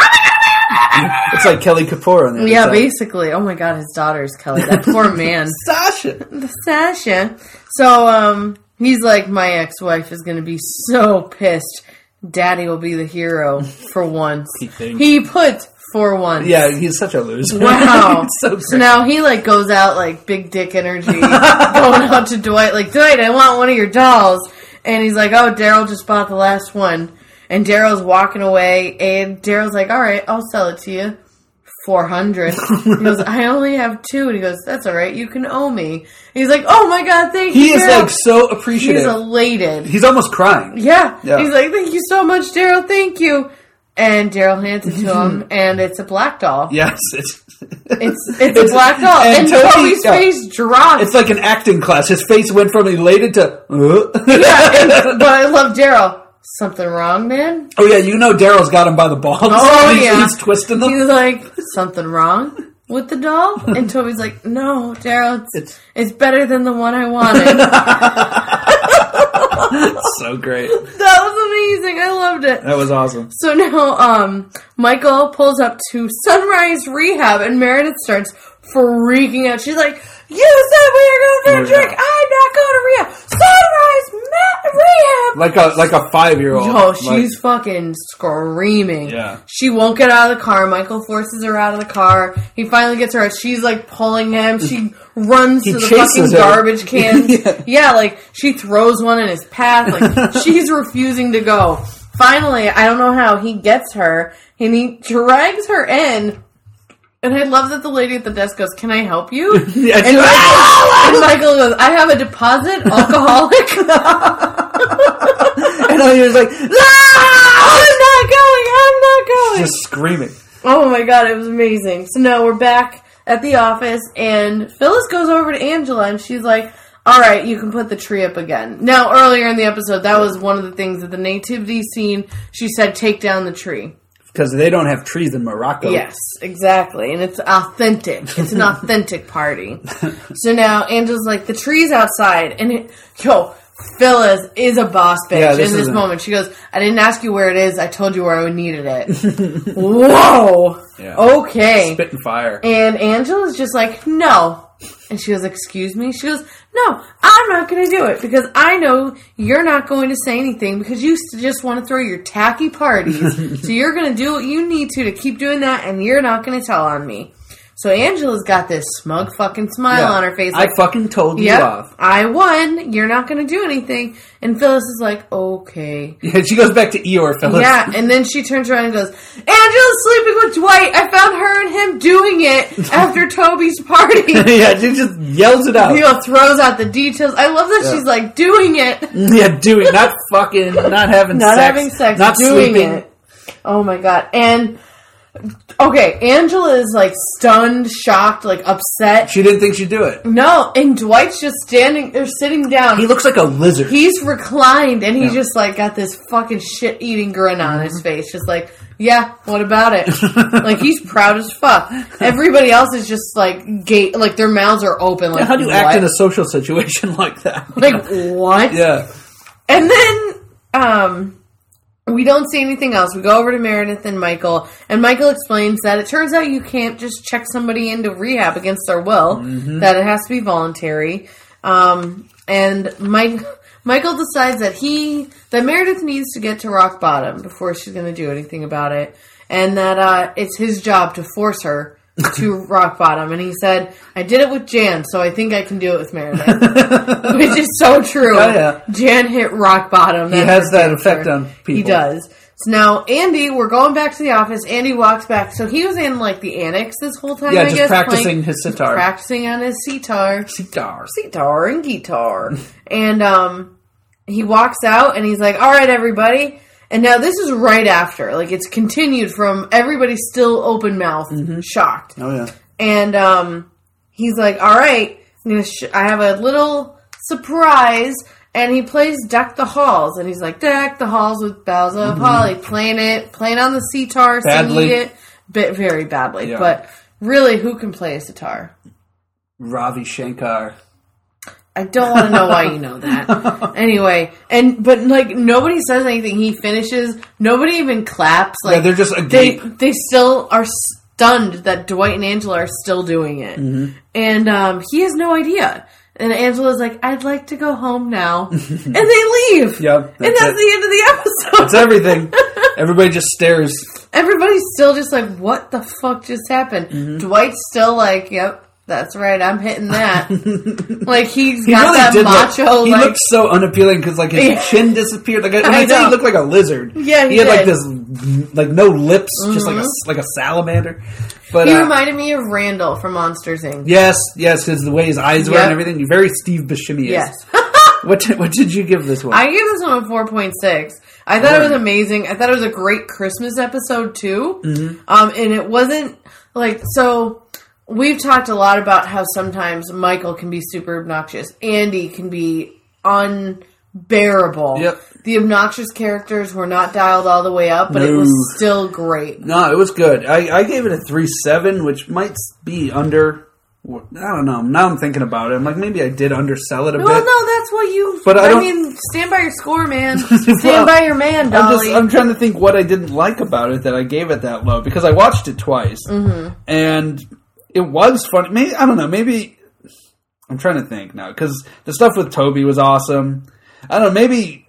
S2: It's like Kelly Kapoor on there.
S3: yeah, basically. Oh my God, his daughter is Kelly. That poor man.
S2: Sasha.
S3: Sasha. So, um, he's like, my ex-wife is going to be so pissed. Daddy will be the hero for once.
S2: He thinks.
S3: He put for once.
S2: Yeah, he's such a loser.
S3: Wow.
S2: It's so,
S3: So now he like goes out like big dick energy, going out to Dwight like, Dwight, I want one of your dolls. And he's like, oh, Daryl just bought the last one. And Daryl's walking away, and Daryl's like, all right, I'll sell it to you. four hundred. He goes, I only have two. And he goes, that's all right, you can owe me. He's like, oh my God, thank
S2: he
S3: you,
S2: is
S3: Daryl.
S2: like so appreciative.
S3: He's elated.
S2: He's almost crying.
S3: Yeah.
S2: Yeah.
S3: He's like, thank you so much, Daryl, thank you. And Daryl hands it to him, and it's a black doll.
S2: Yes, it's
S3: It's it's, a black doll. And,
S2: and Toby-
S3: Toby's
S2: yeah.
S3: face drops.
S2: It's like an acting class. His face went from elated to. Uh.
S3: yeah, and, but I love Daryl. Something wrong, man?
S2: Oh yeah, you know Daryl's got him by the balls.
S3: Oh,
S2: he's,
S3: yeah.
S2: he's twisting them.
S3: He's like, something wrong with the doll? And Toby's like, no, Daryl, it's,
S2: It's-
S3: it's better than the one I wanted.
S2: So great.
S3: That was amazing. I loved it.
S2: That was awesome.
S3: So now, um, Michael pulls up to Sunrise Rehab, and Meredith starts freaking out. She's like, you said we were going for a drink. I'm not going to rehab. Sunrise Matt rehab.
S2: Like a like a five year old.
S3: Yo, she's
S2: like,
S3: fucking screaming.
S2: Yeah.
S3: She won't get out of the car. Michael forces her out of the car. He finally gets her out. She's like pulling him. She runs
S2: he
S3: to the fucking
S2: her.
S3: garbage can.
S2: yeah.
S3: yeah, like she throws one in his path. Like she's refusing to go. Finally, I don't know how, he gets her and he drags her in. And I love that the lady at the desk goes, "Can I help you?"
S2: yeah,
S3: and, Michael,
S2: like,
S3: and Michael goes, "I have a deposit, alcoholic."
S2: And I was like,
S3: ah! "I'm not going. I'm not going."
S2: Just screaming.
S3: Oh my god, it was amazing. So now we're back at the office, and Phyllis goes over to Angela, and she's like, "All right, you can put the tree up again." Now, earlier in the episode, that was one of the things at the nativity scene. She said, "Take down the tree."
S2: Because they don't have trees in Morocco.
S3: Yes, exactly. And it's authentic. It's an authentic party. So now Angela's like, the tree's outside. And, it, yo, Phyllis is a boss bitch
S2: yeah,
S3: this in this
S2: isn't...
S3: moment. She goes, "I didn't ask you where it is. I told you where I needed it." Whoa.
S2: Yeah.
S3: Okay.
S2: Spitting fire.
S3: And Angela's just like, "No." And she goes, "Excuse me?" She goes, "No, I'm not going to do it because I know you're not going to say anything because you just want to throw your tacky parties. So you're going to do what you need to to keep doing that, and you're not going to tell on me." So Angela's got this smug fucking smile
S2: yeah.
S3: on her face. Like,
S2: I fucking told you
S3: yep,
S2: off.
S3: I won. You're not going to do anything. And Phyllis is like, "Okay."
S2: Yeah, she goes back to Eeyore, Phyllis.
S3: Yeah, and then she turns around and goes, "Angela's sleeping with Dwight. I found her and him doing it after Toby's party."
S2: Yeah, she just yells it out.
S3: You know, throws out the details. I love that yeah. she's like, doing it.
S2: Yeah, doing it. Not fucking, not having
S3: not
S2: sex.
S3: Not having sex,
S2: not
S3: doing
S2: sleeping.
S3: it. Oh my god. And, okay, Angela is like stunned, shocked, like upset.
S2: She didn't think she'd do it.
S3: No, and Dwight's just standing, or sitting down.
S2: He looks like a lizard.
S3: He's reclined, and he's
S2: yeah.
S3: just like got this fucking shit-eating grin on mm-hmm. his face. Just like, yeah, what about it? Like, he's proud as fuck. Everybody else is just like, gate, like their mouths are open. Like,
S2: yeah, how do you
S3: what?
S2: act in a social situation like that?
S3: Like, what?
S2: Yeah.
S3: And then, um... we don't see anything else. We go over to Meredith and Michael, and Michael explains that it turns out you can't just check somebody into rehab against their will, mm-hmm. that it has to be voluntary. Um, and Mike, Michael decides that he, that Meredith needs to get to rock bottom before she's going to do anything about it, and that uh, it's his job to force her to rock bottom. And he said, "I did it with Jan, so I think I can do it with Meredith." Which is so true.
S2: Oh, yeah.
S3: Jan hit rock bottom.
S2: He has that effect on people.
S3: He does. So now, Andy, we're going back to the office. Andy walks back. So he was in, like, the annex this whole time,
S2: yeah,
S3: I
S2: just
S3: guess.
S2: practicing
S3: playing,
S2: his sitar.
S3: Practicing on his sitar.
S2: Sitar.
S3: Sitar and guitar. And um, he walks out, and he's like, "All right, everybody." And now this is right after. Like, it's continued from everybody still open mouth, mm-hmm. shocked.
S2: Oh, yeah.
S3: And um, he's like, "All right, I'm gonna sh- I have a little surprise." And he plays Deck the Halls. And he's like, "Deck the Halls with Boughs of mm-hmm. Holly." Playing it, playing on the sitar, singing it. Bit, very badly. Yeah. But really, who can play a sitar?
S2: Ravi Shankar.
S3: I don't want to know why you know that. Anyway, and but like nobody says anything. He finishes. Nobody even claps. Like
S2: yeah, they're just
S3: agape. They they still are stunned that Dwight and Angela are still doing it, mm-hmm. and um, he has no idea. And Angela's like, "I'd like to go home now," and they leave.
S2: Yep,
S3: and that's
S2: it.
S3: the end of the episode.
S2: That's everything. Everybody just stares.
S3: Everybody's still just like, "What the fuck just happened?" Mm-hmm. Dwight's still like, "Yep. That's right, I'm hitting that." Like, he's
S2: he
S3: got
S2: really
S3: that
S2: did
S3: macho,
S2: look, He
S3: like,
S2: looked so ununappealing because, like, his
S3: yeah.
S2: chin disappeared. Like, when I,
S3: I
S2: say he
S3: know.
S2: looked like a lizard.
S3: Yeah, he,
S2: he had,
S3: did.
S2: like, this, like, no lips, mm-hmm. just like a, like a salamander. But
S3: He
S2: uh,
S3: reminded me of Randall from Monsters, Incorporated.
S2: Yes, yes, because the way his eyes were
S3: yep.
S2: and everything. Very Steve Buscemi.
S3: Yes.
S2: what, what did you give this one?
S3: I gave this one a four point six. I thought oh. it was amazing. I thought it was a great Christmas episode, too. Mm-hmm. Um, and it wasn't, like, so... We've talked a lot about how sometimes Michael can be super obnoxious. Andy can be unbearable.
S2: Yep.
S3: The obnoxious characters were not dialed all the way up, but
S2: no.
S3: it was still great.
S2: No, it was good. I, I gave it a three point seven, which might be under... I don't know. Now I'm thinking about it. I'm like, maybe I did undersell it a
S3: well,
S2: bit.
S3: Well, no, that's what you...
S2: But I,
S3: I
S2: don't,
S3: mean, stand by your score, man. Stand
S2: well,
S3: by your man, Dolly.
S2: I'm, just, I'm trying to think what I didn't like about it that I gave it that low. Because I watched it twice. Mm-hmm. And... it was funny. Maybe, I don't know. Maybe I'm trying to think now because the stuff with Toby was awesome. I don't know. Maybe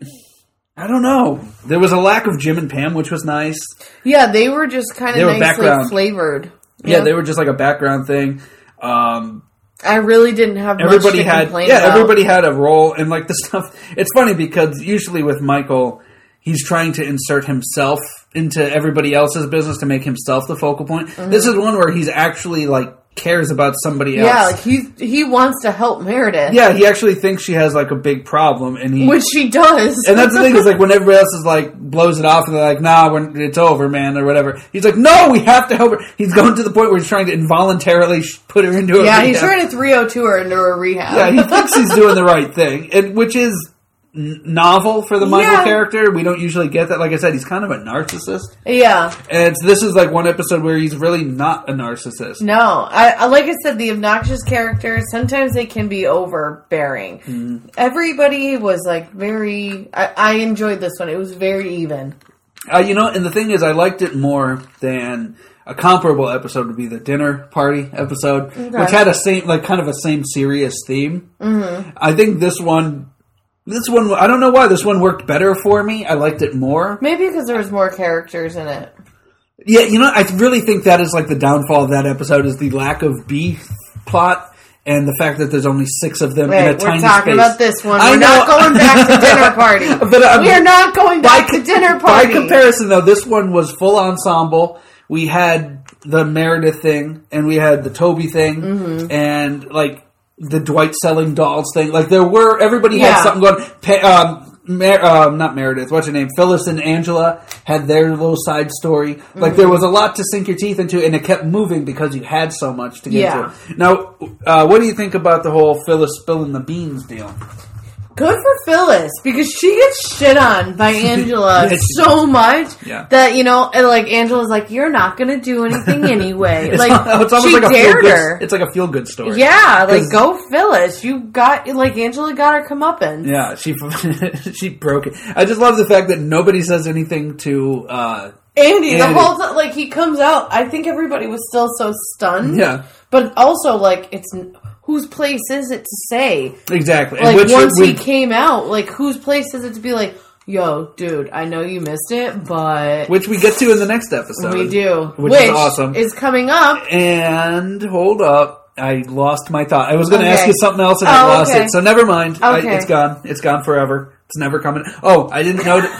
S2: I don't know. There was a lack of Jim and Pam, which was nice.
S3: Yeah, they were just kind of nicely background. flavored.
S2: Yeah, know? They were just like a background thing. Um,
S3: I really didn't have much
S2: everybody
S3: to
S2: had
S3: complain
S2: yeah
S3: about.
S2: Everybody had a role and like the stuff. It's funny because usually with Michael, he's trying to insert himself into everybody else's business to make himself the focal point. Mm-hmm. This is one where he's actually like cares about somebody else.
S3: Yeah, like he he wants to help Meredith.
S2: Yeah, he actually thinks she has like a big problem, and he
S3: which she does.
S2: And that's the thing is like when everybody else is like blows it off and they're like, nah, we're, it's over, man, or whatever. He's like, no, we have to help her. He's going to the point where he's trying to involuntarily put her into a
S3: yeah,
S2: rehab.
S3: he's trying to three oh two her into a rehab.
S2: Yeah, he thinks he's doing the right thing, and which is n- novel for the Michael
S3: yeah.
S2: character. We don't usually get that. Like I said, he's kind of a narcissist.
S3: Yeah,
S2: and it's, this is like one episode where he's really not a narcissist.
S3: No, I, I like I said, the obnoxious characters sometimes they can be overbearing. Mm-hmm. Everybody was like very. I, I enjoyed this one. It was very even.
S2: Uh, you know, and the thing is, I liked it more than a comparable episode would be the dinner party episode, okay. which had a same, like, kind of a same serious theme. Mm-hmm. I think this one, this one, I don't know why this one worked better for me. I liked it more.
S3: Maybe because there was more characters in it.
S2: Yeah, you know, I really think that is like the downfall of that episode is the lack of B plot. And the fact that there's only six of them
S3: Wait,
S2: in a tiny space.
S3: We're talking about this one.
S2: I
S3: we're
S2: know.
S3: not going back to dinner party.
S2: but, um,
S3: we are not going back
S2: by,
S3: to dinner party.
S2: By comparison, though, this one was full ensemble. We had the Meredith thing, and we had the Toby thing, mm-hmm. and, like, the Dwight selling dolls thing. Like, there were... Everybody had yeah. something going... Pa- um, Mer- um, not Meredith, what's her name? Phyllis and Angela had their little side story. Like, mm-hmm. there was a lot to sink your teeth into, and it kept moving because you had so much to get
S3: yeah.
S2: to. Now, uh, what do you think about the whole Phyllis spilling the beans deal?
S3: Good for Phyllis, because she gets shit on by Angela yeah, so much yeah. that, you know, and like Angela's like, you're not going to do anything anyway.
S2: it's
S3: like,
S2: not, it's
S3: she
S2: like a
S3: dared
S2: feel
S3: her.
S2: Good, it's like a feel-good story.
S3: Yeah, like, go Phyllis. You got, like, Angela got her comeuppance.
S2: Yeah, she she broke it. I just love the fact that nobody says anything to uh,
S3: Andy. Andy. The whole time, like, he comes out, I think everybody was still so stunned.
S2: Yeah.
S3: But also, like, it's... Whose place is it to say?
S2: Exactly.
S3: Like,
S2: Which,
S3: once
S2: we,
S3: he came out, like, whose place is it to be like, yo, dude, I know you missed it, but...
S2: Which we get to in the next episode.
S3: We do.
S2: Which,
S3: which
S2: is awesome.
S3: is coming up.
S2: And, hold up. I lost my thought. I was going to
S3: okay.
S2: ask you something else and
S3: oh,
S2: I lost
S3: okay.
S2: it. So never mind.
S3: Okay.
S2: I, it's gone. It's gone forever. It's never coming. Oh, I didn't notice...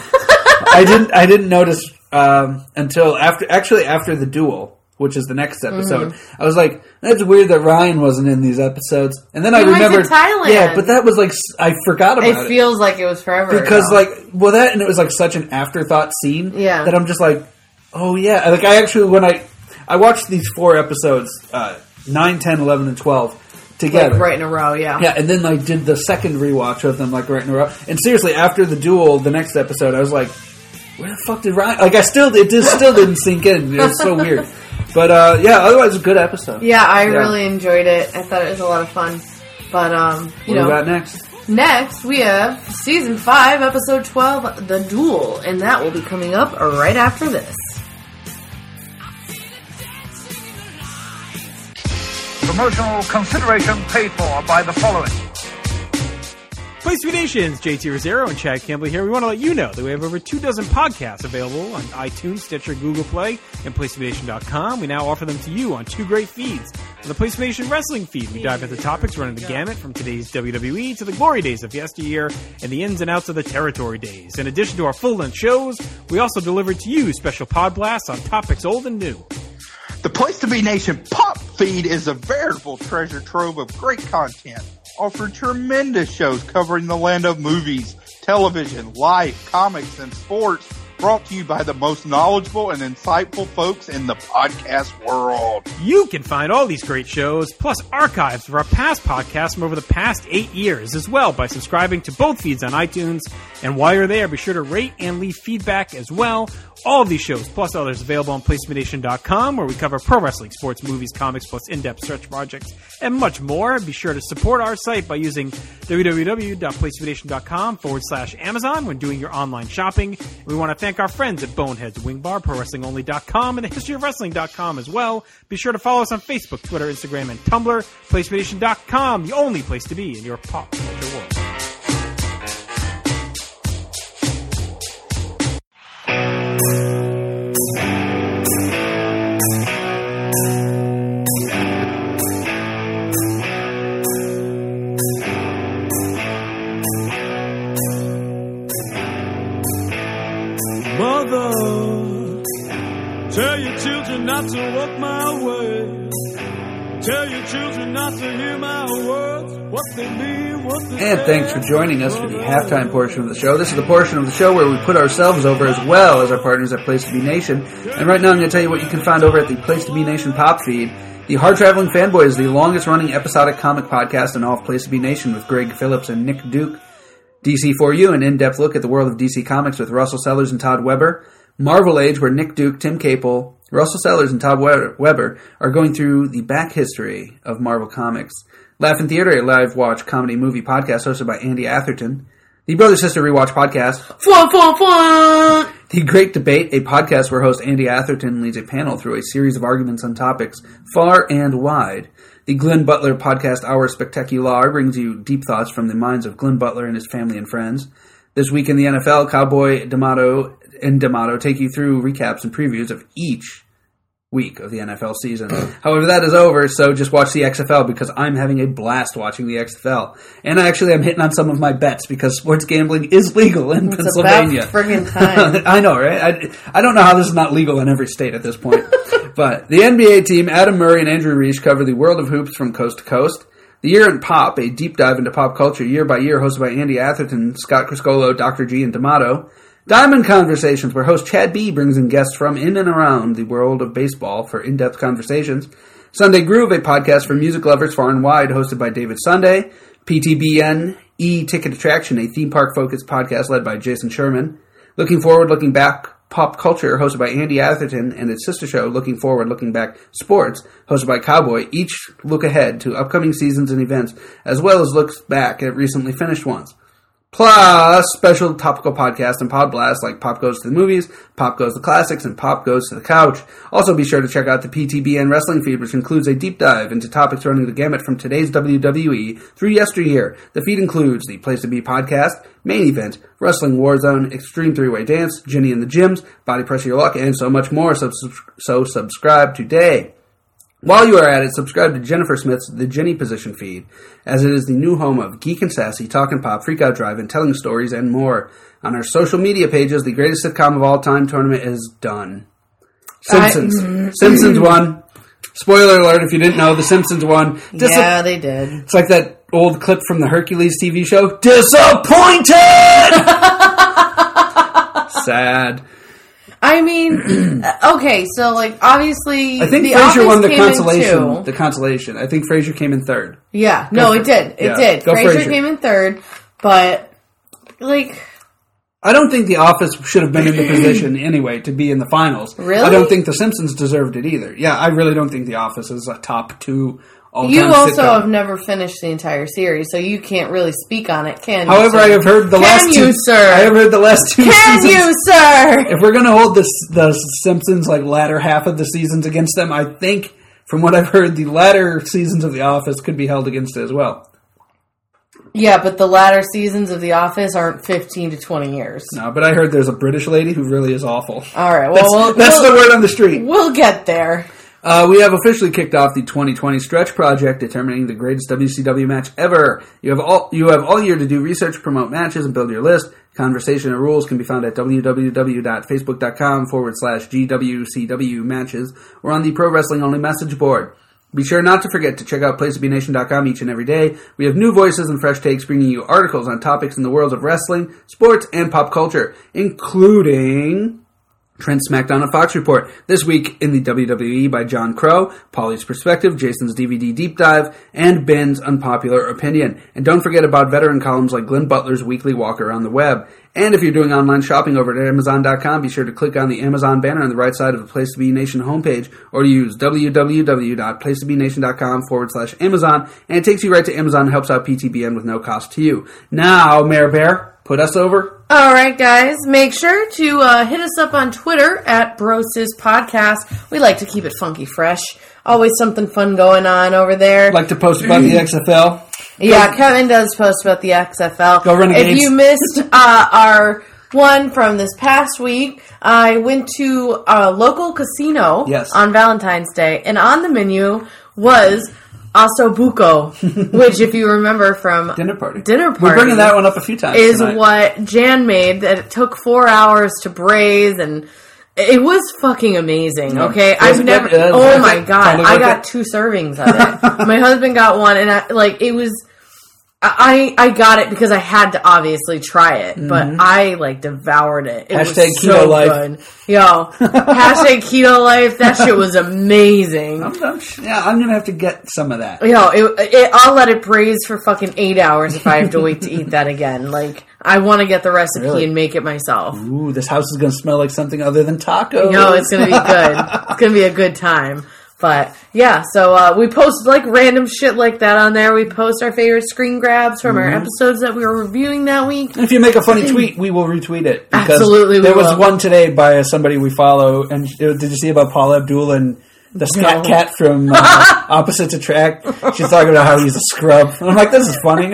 S2: I didn't I didn't notice um, until after... Actually, after the duel... which is the next episode. Mm-hmm. I was like, that's weird that Ryan wasn't in these episodes. And then
S3: he
S2: I remembered,
S3: went to Thailand.
S2: Yeah, but that was like I forgot about it.
S3: It feels like it was forever
S2: because
S3: ago.
S2: like well that and it was like such an afterthought scene.
S3: Yeah.
S2: That I'm just like, oh yeah. Like I actually when I I watched these four episodes, uh, nine, ten, eleven, and twelve together,
S3: like right in a row. Yeah.
S2: Yeah, and then I did the second rewatch of them like right in a row. And seriously, after the duel, the next episode, I was like, where the fuck did Ryan? Like I still it just still didn't sink in. It was so weird. But, uh, yeah, otherwise, a good episode.
S3: Yeah, I
S2: yeah.
S3: really enjoyed it. I thought it was a lot of fun. But, um, you
S2: what
S3: know.
S2: What we got next?
S3: Next, we have Season five, Episode twelve, The Duel. And that will be coming up right after this.
S4: Promotional consideration paid for by the following.
S5: Place to Be Nations, J T Rosero and Chad Campbell here. We want to let you know that we have over two dozen podcasts available on iTunes, Stitcher, Google Play, and Place to Be Nation dot com. We now offer them to you on two great feeds. On the Place to Be Nation Wrestling feed, we dive into topics running the gamut from today's W W E to the glory days of yesteryear and the ins and outs of the territory days. In addition to our full-length shows, we also deliver to you special pod blasts on topics old and new.
S6: The Place to Be Nation Pop feed is a veritable treasure trove of great content. Offer tremendous shows covering the land of movies, television, life, comics, and sports, brought to you by the most knowledgeable and insightful folks in the podcast world.
S5: You can find all these great shows, plus archives of our past podcasts from over the past eight years as well by subscribing to both feeds on iTunes. And while you're there, be sure to rate and leave feedback as well. All of these shows, plus others, available on Place to Be Nation dot com, where we cover pro wrestling, sports, movies, comics, plus in-depth search projects, and much more. Be sure to support our site by using w w w dot place to be nation dot com forward slash Amazon when doing your online shopping. We want to thank thank our friends at Boneheads Wing Bar, Pro Wrestling Only dot com, and the History of Wrestling dot com as well. Be sure to follow us on Facebook, Twitter, Instagram, and Tumblr. PlayStation dot com, the only place to be in your pop culture world.
S7: Mother, tell your children not to walk my way. Tell your children not to hear my words, what they mean, what they
S2: And thanks for joining us for the halftime portion of the show. This is the portion of the show where we put ourselves over as well as our partners at Place to Be Nation. And right now I'm going to tell you what you can find over at the Place to Be Nation pop feed. The Hard Traveling Fanboy is the longest running episodic comic podcast in all of Place to Be Nation with Greg Phillips and Nick Duke. D C four U, an in-depth look at the world of D C Comics with Russell Sellers and Todd Weber. Marvel Age, where Nick Duke, Tim Capel, Russell Sellers, and Todd Weber are going through the back history of Marvel Comics. Laugh in Theater, a live watch comedy movie podcast hosted by Andy Atherton. The Brother Sister Rewatch podcast.
S3: Fun, fun, fun!
S2: The Great Debate, a podcast where host Andy Atherton leads a panel through a series of arguments on topics far and wide. The Glenn Butler Podcast Hour Spectacular brings you deep thoughts from the minds of Glenn Butler and his family and friends. This week in the N F L, Cowboy D'Amato and D'Amato take you through recaps and previews of each week of the N F L season. However, that is over, so just watch the X F L because I'm having a blast watching the X F L. And actually, I'm hitting on some of my bets because sports gambling is legal in
S3: It's
S2: Pennsylvania.
S3: about friggin' time.
S2: I know, right? I, I don't know how this is not legal in every state at this point. But the N B A team, Adam Murray and Andrew Reich, cover the world of hoops from coast to coast. The Year in Pop, a deep dive into pop culture year by year, hosted by Andy Atherton, Scott Criscolo, Doctor G, and D'Amato. Diamond Conversations, where host Chad B brings in guests from in and around the world of baseball for in-depth conversations. Sunday Groove, a podcast for music lovers far and wide, hosted by David Sunday. P T B N, E-Ticket Attraction, a theme park-focused podcast led by Jason Sherman. Looking Forward, Looking Back, Pop Culture, hosted by Andy Atherton, and its sister show, Looking Forward, Looking Back Sports, hosted by Cowboy. Each look ahead to upcoming seasons and events, as well as looks back at recently finished ones. Plus, special topical podcasts and pod blasts like Pop Goes to the Movies, Pop Goes to the Classics, and Pop Goes to the Couch. Also be sure to check out the P T B N Wrestling feed, which includes a deep dive into topics running the gamut from today's W W E through yesteryear. The feed includes the Place to Be podcast, Main Event, Wrestling Warzone, Extreme Three-Way Dance, Jenny and the Gyms, Body Press Your Luck, and so much more. So, so subscribe today. While you are at it, subscribe to Jennifer Smith's The Jenny Position feed, as it is the new home of Geek and Sassy, Talkin' Pop, Freakout Drive, and Telling Stories, and more. On our social media pages, the greatest sitcom of all time tournament is done. Simpsons. I, Simpsons won. Spoiler alert, if you didn't know, The Simpsons won. Dis-
S3: yeah, they did.
S2: It's like that old clip from the Hercules T V show. Disappointed! Sad.
S3: I mean, okay, so, like, obviously,
S2: I think
S3: the
S2: Frasier won the
S3: came
S2: consolation. The consolation. I think Frasier came in third.
S3: Yeah, no, it did. It
S2: yeah.
S3: did.
S2: Go
S3: Frasier
S2: Frasier.
S3: came in third, but, like...
S2: I don't think The Office should have been in the position, anyway, to be in the finals.
S3: Really?
S2: I don't think The Simpsons deserved it either. Yeah, I really don't think The Office is a top two all-time
S3: You also
S2: sitcom.
S3: have never finished the entire series, so you can't really speak on it, can you?
S2: However,
S3: sir?
S2: I have heard the
S3: can
S2: last
S3: you,
S2: two...
S3: sir?
S2: I have heard the last two
S3: Can
S2: seasons...
S3: you, sir?
S2: If we're going to hold this, the Simpsons, like, latter half of the seasons against them, I think, from what I've heard, the latter seasons of The Office could be held against it as well.
S3: Yeah, but the latter seasons of The Office aren't fifteen to twenty years.
S2: No, but I heard there's a British lady who really is awful.
S3: All right, well...
S2: That's,
S3: we'll,
S2: that's
S3: we'll,
S2: the word on the street.
S3: We'll get there.
S2: Uh, we have officially kicked off the twenty twenty stretch project, determining the greatest W C W match ever. You have all you have all year to do research, promote matches, and build your list. Conversation and rules can be found at www.facebook.com forward slash GWCW matches or on the Pro Wrestling Only message board. Be sure not to forget to check out place to be nation dot com each and every day. We have new voices and fresh takes bringing you articles on topics in the world of wrestling, sports, and pop culture, including Trent SmackDown and Fox Report. This week in the W W E by John Crow, Paulie's Perspective, Jason's D V D Deep Dive, and Ben's Unpopular Opinion. And don't forget about veteran columns like Glenn Butler's Weekly Walk Around the Web. And if you're doing online shopping over at Amazon dot com, be sure to click on the Amazon banner on the right side of the Place to Be Nation homepage, or use www.placetobenation.com forward slash Amazon, and it takes you right to Amazon and helps out P T B N with no cost to you. Now, Mayor Bear, put us over.
S3: All right, guys. Make sure to uh, hit us up on Twitter at Brosis Podcast. We like to keep it funky fresh. Always something fun going on over there.
S2: Like to post about the X F L.
S3: Yeah, Kevin does post about the X F L.
S2: Go Renegades.
S3: If you missed uh, our one from this past week, I went to a local casino
S2: yes.
S3: on Valentine's Day, and on the menu was Ossobuco, which, if you remember from
S2: Dinner Party.
S3: Dinner Party.
S2: We're bringing that one up a few times
S3: Is
S2: tonight.
S3: what Jan made, that it took four hours to braise, and it was fucking amazing, okay?
S2: Was
S3: I've
S2: it
S3: never...
S2: good? Uh,
S3: oh,
S2: was
S3: my
S2: it
S3: God.
S2: totally
S3: I
S2: worth
S3: got
S2: it?
S3: two servings of it. My husband got one, and I, like, it was... I I got it because I had to obviously try it, mm-hmm. but I like devoured it. It
S2: hashtag
S3: was
S2: keto
S3: so
S2: life.
S3: Good. Yo, hashtag keto life. That shit was amazing.
S2: I'm, I'm, yeah, I'm gonna have to get some of that.
S3: Yo, it, it, I'll let it braise for fucking eight hours if I have to wait to eat that again. Like, I want to get the recipe really? and make it myself.
S2: Ooh, this house is gonna smell like something other than tacos.
S3: Yo, it's gonna be good. It's gonna be a good time. But, yeah, so uh, we post, like, random shit like that on there. We post our favorite screen grabs from mm-hmm. our episodes that we were reviewing that week.
S2: And if you make a funny tweet, we will retweet it.
S3: Absolutely, we
S2: There was
S3: will.
S2: one today by somebody we follow, and did you see about Paula Abdul and the Scat
S3: No.
S2: Cat from uh, Opposites Attract? She's talking about how he's a scrub. And I'm like, this is funny.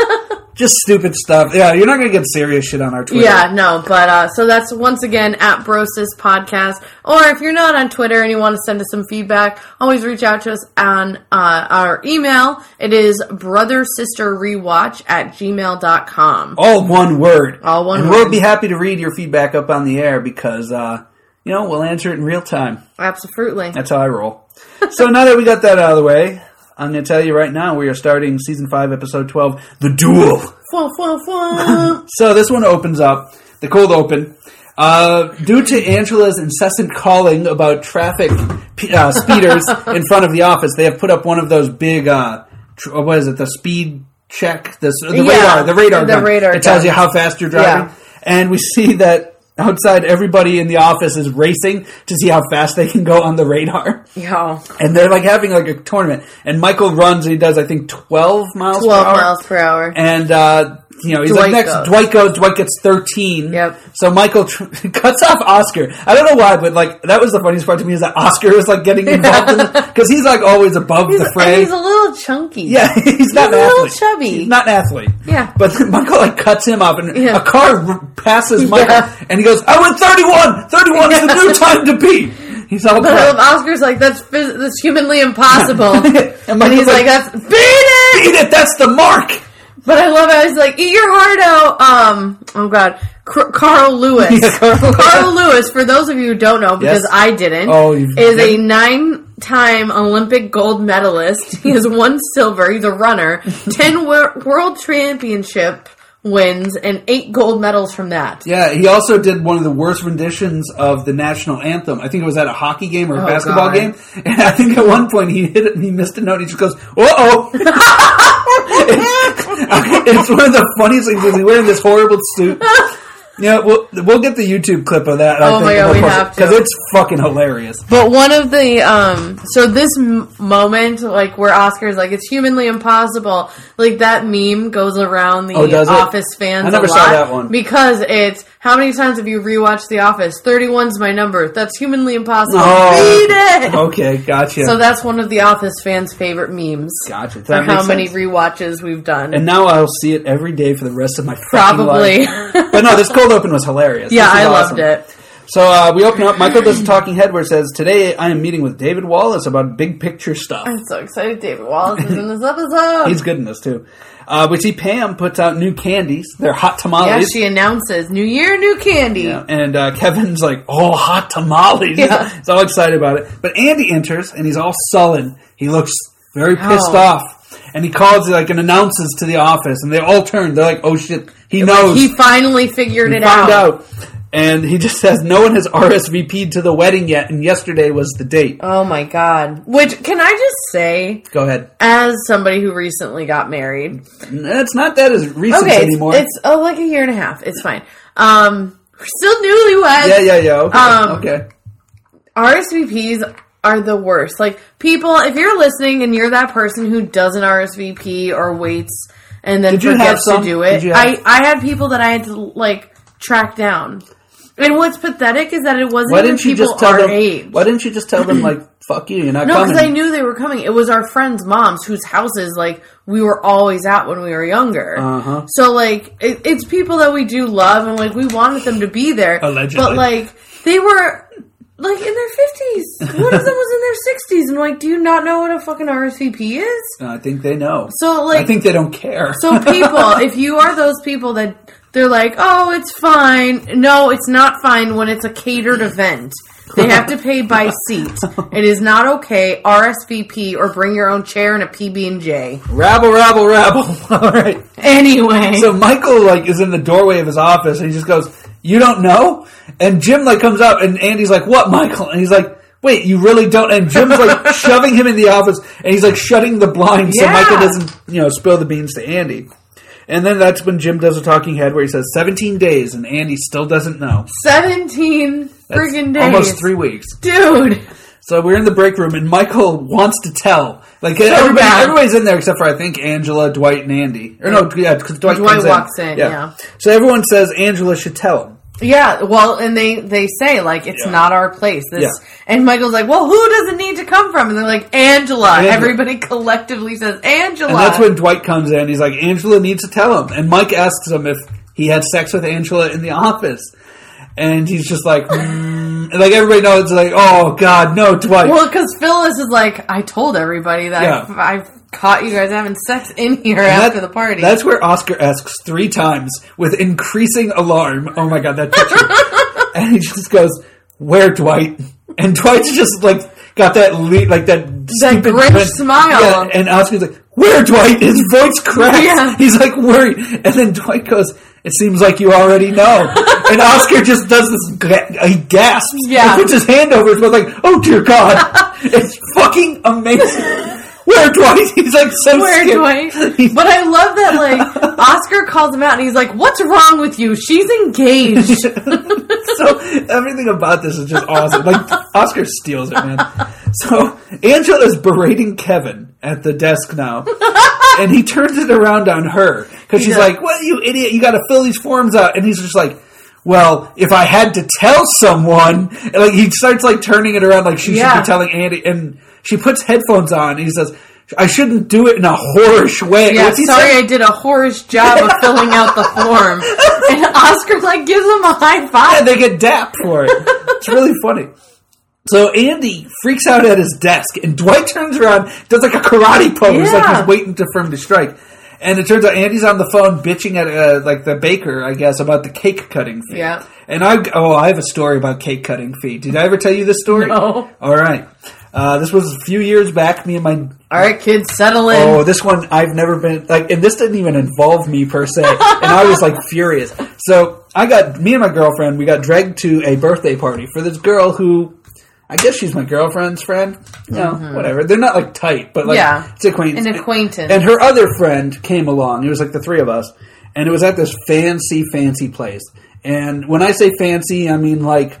S2: Just stupid stuff. Yeah, you're not going to get serious shit on our Twitter.
S3: Yeah, no, but uh, so that's once again at Brosis Podcast. Or if you're not on Twitter and you want to send us some feedback, always reach out to us on uh, our email. It is brothersisterrewatch at gmail dot com.
S2: All one word.
S3: All one
S2: and
S3: word.
S2: We'll be happy to read your feedback up on the air because, uh, you know, we'll answer it in real time.
S3: Absolutely.
S2: That's how I roll. So now that we got that out of the way, I'm going to tell you right now, we are starting Season five, Episode twelve, The Duel.
S3: Fun, fun, fun.
S2: So this one opens up, the cold open. Uh, due to Angela's incessant calling about traffic uh, speeders in front of the office, they have put up one of those big, uh, tr- what is it, the speed check? The, the
S3: Yeah,
S2: radar, the radar
S3: the
S2: gun.
S3: radar
S2: It tells
S3: gun.
S2: you how fast you're driving.
S3: Yeah.
S2: And we see that outside, everybody in the office is racing to see how fast they can go on the radar.
S3: Yo.
S2: And they're like having like a tournament. And Michael runs and he does, I think, twelve miles
S3: twelve
S2: per hour.
S3: miles per hour.
S2: And, uh, you know, he's
S3: Dwight
S2: like next.
S3: goes.
S2: Dwight goes. Dwight gets thirteen.
S3: Yep.
S2: So Michael tr- cuts off Oscar. I don't know why, but like that was the funniest part to me is that Oscar is like getting involved in this because he's like always above
S3: He's,
S2: the fray.
S3: and he's a little chunky.
S2: Yeah, he's not
S3: He's
S2: an
S3: a little
S2: athlete.
S3: chubby.
S2: He's not an athlete.
S3: Yeah.
S2: But then Michael like cuts him off, and
S3: Yeah.
S2: a car r- passes Michael,
S3: Yeah.
S2: and he goes, "I went thirty-one. thirty-one is the new time to beat." He's all
S3: But I
S2: proud.
S3: love Oscar's like, that's phys- that's humanly impossible.
S2: And
S3: and,
S2: Michael's
S3: he's
S2: like,
S3: like, that's, beat it!
S2: Beat it. That's the mark.
S3: But I love how he's like, eat your heart out. Um, oh god, C- Carl Lewis.
S2: Yeah, Carl-
S3: Carl Lewis, for those of you who don't know, because
S2: Yes.
S3: I didn't,
S2: Oh, you've-
S3: is a nine-time Olympic gold medalist. He has one silver. He's a runner. Ten wor- world championship wins and eight gold medals from that.
S2: Yeah, he also did one of the worst renditions of the national anthem. I think it was at a hockey game or a
S3: Oh,
S2: basketball
S3: God.
S2: game. And I think at one point he hit it and he missed a note. He just goes, "Uh-oh." It's one of the funniest things because he's wearing this horrible suit. Yeah, we'll, we'll get the YouTube clip of that.
S3: Oh my God, we have to.
S2: Because it's fucking hilarious.
S3: But one of the, um, so this m- moment, like, where Oscar's like, it's humanly impossible, like, that meme goes around the
S2: Oh, does it?
S3: Office fans
S2: I never
S3: a
S2: saw
S3: lot.
S2: that one.
S3: Because it's, how many times have you rewatched The Office? thirty-one's my number. That's humanly impossible.
S2: Oh.
S3: Beat it!
S2: Okay, gotcha.
S3: So that's one of the Office fans' favorite memes.
S2: Gotcha.
S3: For
S2: That
S3: how
S2: makes
S3: many
S2: sense.
S3: rewatches we've done.
S2: And now I'll see it every day for the rest of my fucking
S3: Probably.
S2: life. But no, this cold open was hilarious.
S3: Yeah,
S2: This
S3: I
S2: was
S3: loved
S2: awesome.
S3: it.
S2: So uh, we open up. Michael does a talking head where it says, "Today I am meeting with David Wallace about big picture stuff."
S3: I'm so excited David Wallace is in this episode.
S2: He's good in this too. Uh, we see Pam puts out new candies. They're hot tamales.
S3: Yeah, she announces, New Year, new candy.
S2: Yeah, and uh, Kevin's like, "Oh, hot tamales!"
S3: Yeah.
S2: He's all excited about it. But Andy enters and he's all sullen. He looks very pissed
S3: Oh.
S2: off, and he calls like and announces to the office, and they all turn. They're like, "Oh shit!" He knows.
S3: He finally figured
S2: He
S3: it
S2: found
S3: out.
S2: out. And he just says, "No one has R S V P'd to the wedding yet, and yesterday was the date."
S3: Oh my god. Which, can I just say,
S2: Go ahead.
S3: as somebody who recently got married,
S2: It's not that as recent
S3: okay, it's,
S2: anymore.
S3: it's oh, like a year and a half. It's fine. Um, we're still newlyweds.
S2: yeah, yeah, yeah. Okay.
S3: Um,
S2: okay.
S3: R S V Ps are the worst. Like, people, if you're listening and you're that person who doesn't R S V P or waits and then
S2: Did you have
S3: forgets to
S2: some?
S3: do
S2: Did
S3: it.
S2: you
S3: I,
S2: have-
S3: I had people that I had to, like, track down. And what's pathetic is that it wasn't
S2: Why
S3: even
S2: didn't you
S3: people
S2: just tell
S3: our
S2: them?
S3: age.
S2: Why didn't you just tell them like, "Fuck you, you're not
S3: No,
S2: coming"?
S3: because I knew they were coming. It was our friends' moms whose houses, like, we were always at when we were younger.
S2: Uh-huh.
S3: So, like, it, it's people that we do love, and, like, we wanted them to be there.
S2: Allegedly.
S3: But, like, they were, like, in their fifties. One of them was in their sixties. And, like, do you not know what a fucking R S V P is?
S2: I think they know.
S3: So, like...
S2: I think they don't care.
S3: So, people, if you are those people that... They're like, oh, it's fine. No, it's not fine when it's a catered event. They have to pay by seat. It is not okay. R S V P or bring your own chair and a P B and J.
S2: Rabble, rabble, rabble. All right.
S3: Anyway.
S2: So Michael, like, is in the doorway of his office, and he just goes, "You don't know?" And Jim, like, comes up, and Andy's like, "What, Michael?" And he's like, "Wait, you really don't?" And Jim's, like, shoving him in the office, and he's, like, shutting the blinds
S3: Yeah.
S2: so Michael doesn't, you know, spill the beans to Andy. And then that's when Jim does a talking head where he says seventeen days, and Andy still doesn't know.
S3: seventeen
S2: That's
S3: friggin' days.
S2: almost three weeks.
S3: Dude.
S2: So we're in the break room, and Michael wants to tell. Like, everybody,
S3: bad.
S2: everybody's in there except for, I think, Angela, Dwight, and Andy. Or no, yeah, because Dwight,
S3: Dwight
S2: comes
S3: walks in, yeah.
S2: So everyone says Angela should tell him.
S3: Yeah, well, and they, they say, like, it's
S2: Yeah.
S3: not our place. This,
S2: Yeah.
S3: And Michael's like, well, who does it need to come from? And they're like, Angela.
S2: Angela.
S3: Everybody collectively says, Angela.
S2: And that's when Dwight comes in. He's like, Angela needs to tell him. And Mike asks him if he had sex with Angela in the office. And he's just like, mm. and like everybody knows, like, oh, God, no, Dwight.
S3: Well, because Phyllis is like, I told everybody that
S2: Yeah.
S3: I've, I've caught you guys having sex in here
S2: And
S3: after
S2: that-
S3: the party.
S2: That's where Oscar asks three times with increasing alarm. Oh my God, that picture. And he just goes, "Where, Dwight?" And Dwight's just like got that le- like that
S3: That
S2: stupid
S3: Grinch
S2: grin.
S3: smile.
S2: Yeah, and Oscar's like, "Where, Dwight?" His voice cracks.
S3: Yeah.
S2: He's like worried, and then Dwight goes, "It seems like you already know." And Oscar just does this. Ga- he gasps.
S3: Yeah.
S2: And puts his hand over his mouth like, "Oh dear God!" It's fucking amazing. Where, Dwight? He's like so
S3: Where,
S2: scared.
S3: Dwight? But I love that, like, Oscar calls him out and he's like, what's wrong with you? She's engaged.
S2: So everything about this is just awesome. Like, Oscar steals it, man. So Angela's berating Kevin at the desk now, and he turns it around on her because she's
S3: Yeah.
S2: like, "What, you idiot? You got to fill these forms out." And he's just like, "Well, if I had to tell someone," and like he starts like turning it around like she
S3: Yeah.
S2: should be telling Andy, and she puts headphones on. And he says, "I shouldn't do it in a whorish way."
S3: Yeah,
S2: What's he
S3: sorry
S2: say?
S3: I did a whorish job of filling out the form. And Oscar, like, gives him a high five.
S2: Yeah, they get dapped for it. It's really funny. So Andy freaks out at his desk, and Dwight turns around, does like a karate pose,
S3: Yeah.
S2: like he's waiting to, for him to strike. And it turns out Andy's on the phone bitching at uh, like the baker, I guess, about the cake cutting fee.
S3: Yeah.
S2: And I oh, I have a story about cake cutting fee. Did I ever tell you this story?
S3: No.
S2: All right. Uh, this was a few years back. Me and my
S3: All right, kids, settle in.
S2: Oh, this one I've never been like, and this didn't even involve me per se, and I was like furious. So I got me and my girlfriend. We got dragged to a birthday party for this girl who, I guess she's my girlfriend's friend. No,
S3: Mm-hmm.
S2: whatever. They're not like tight, but like
S3: Yeah.
S2: it's acquaintance.
S3: An acquaintance.
S2: And her other friend came along. It was like the three of us, and it was at this fancy, fancy place. And when I say fancy, I mean like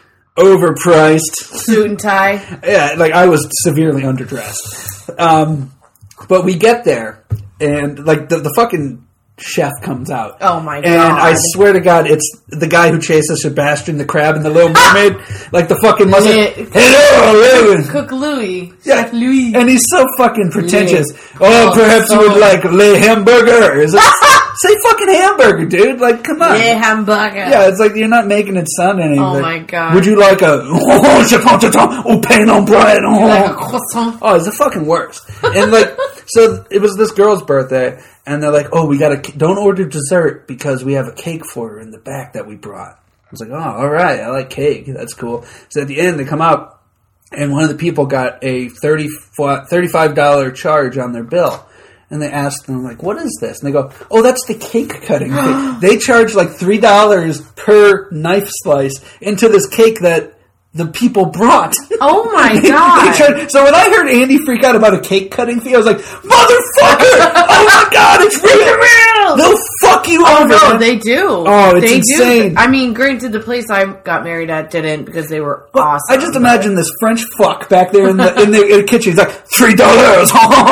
S2: overpriced.
S3: Suit and tie.
S2: Yeah, like I was severely underdressed. Um, but we get there, and like the, the fucking chef comes out.
S3: Oh my
S2: And
S3: God.
S2: I swear to God, it's the guy who chases Sebastian the Crab in The Little Mermaid. Like the fucking mustache.
S3: Yeah.
S2: Hello, Louis.
S3: Cook Louis.
S2: Yeah.
S3: Chef Louis.
S2: And he's so fucking pretentious.
S3: Yeah.
S2: Oh,
S3: Oh,
S2: perhaps you
S3: so-
S2: would like Le Hamburger. Is it? Say fucking hamburger, dude. Like, come on.
S3: Yeah, hamburger.
S2: Yeah, it's like you're not making it sound anything.
S3: Oh my God.
S2: Would you like a oh, je prends ton temps, au pain en bread? Oh.
S3: Like a croissant.
S2: Oh, it's the fucking worst. And like, so it was this girl's birthday, and they're like, "Oh, we got to don't order dessert because we have a cake for her in the back that we brought." I was like, "Oh, all right, I like cake. That's cool." So at the end, they come out, and one of the people got a thirty-five dollars charge on their bill. And they asked them, like, "What is this?" And they go, "Oh, that's the cake cutting fee." They charge like three dollars per knife slice into this cake that the people brought.
S3: Oh my
S2: They- they
S3: God.
S2: charge- so when I heard Andy freak out about a cake cutting fee, I was like, "Motherfucker! Oh my God, it's real!
S3: real!
S2: They'll fuck you
S3: Oh
S2: over.
S3: no,
S2: man.
S3: they do.
S2: Oh, it's
S3: they
S2: insane.
S3: Do. I mean, granted, the place I got married at didn't because they were
S2: But
S3: awesome.
S2: I just imagine this French fuck back there in the in the, in the kitchen. He's like, three dollars.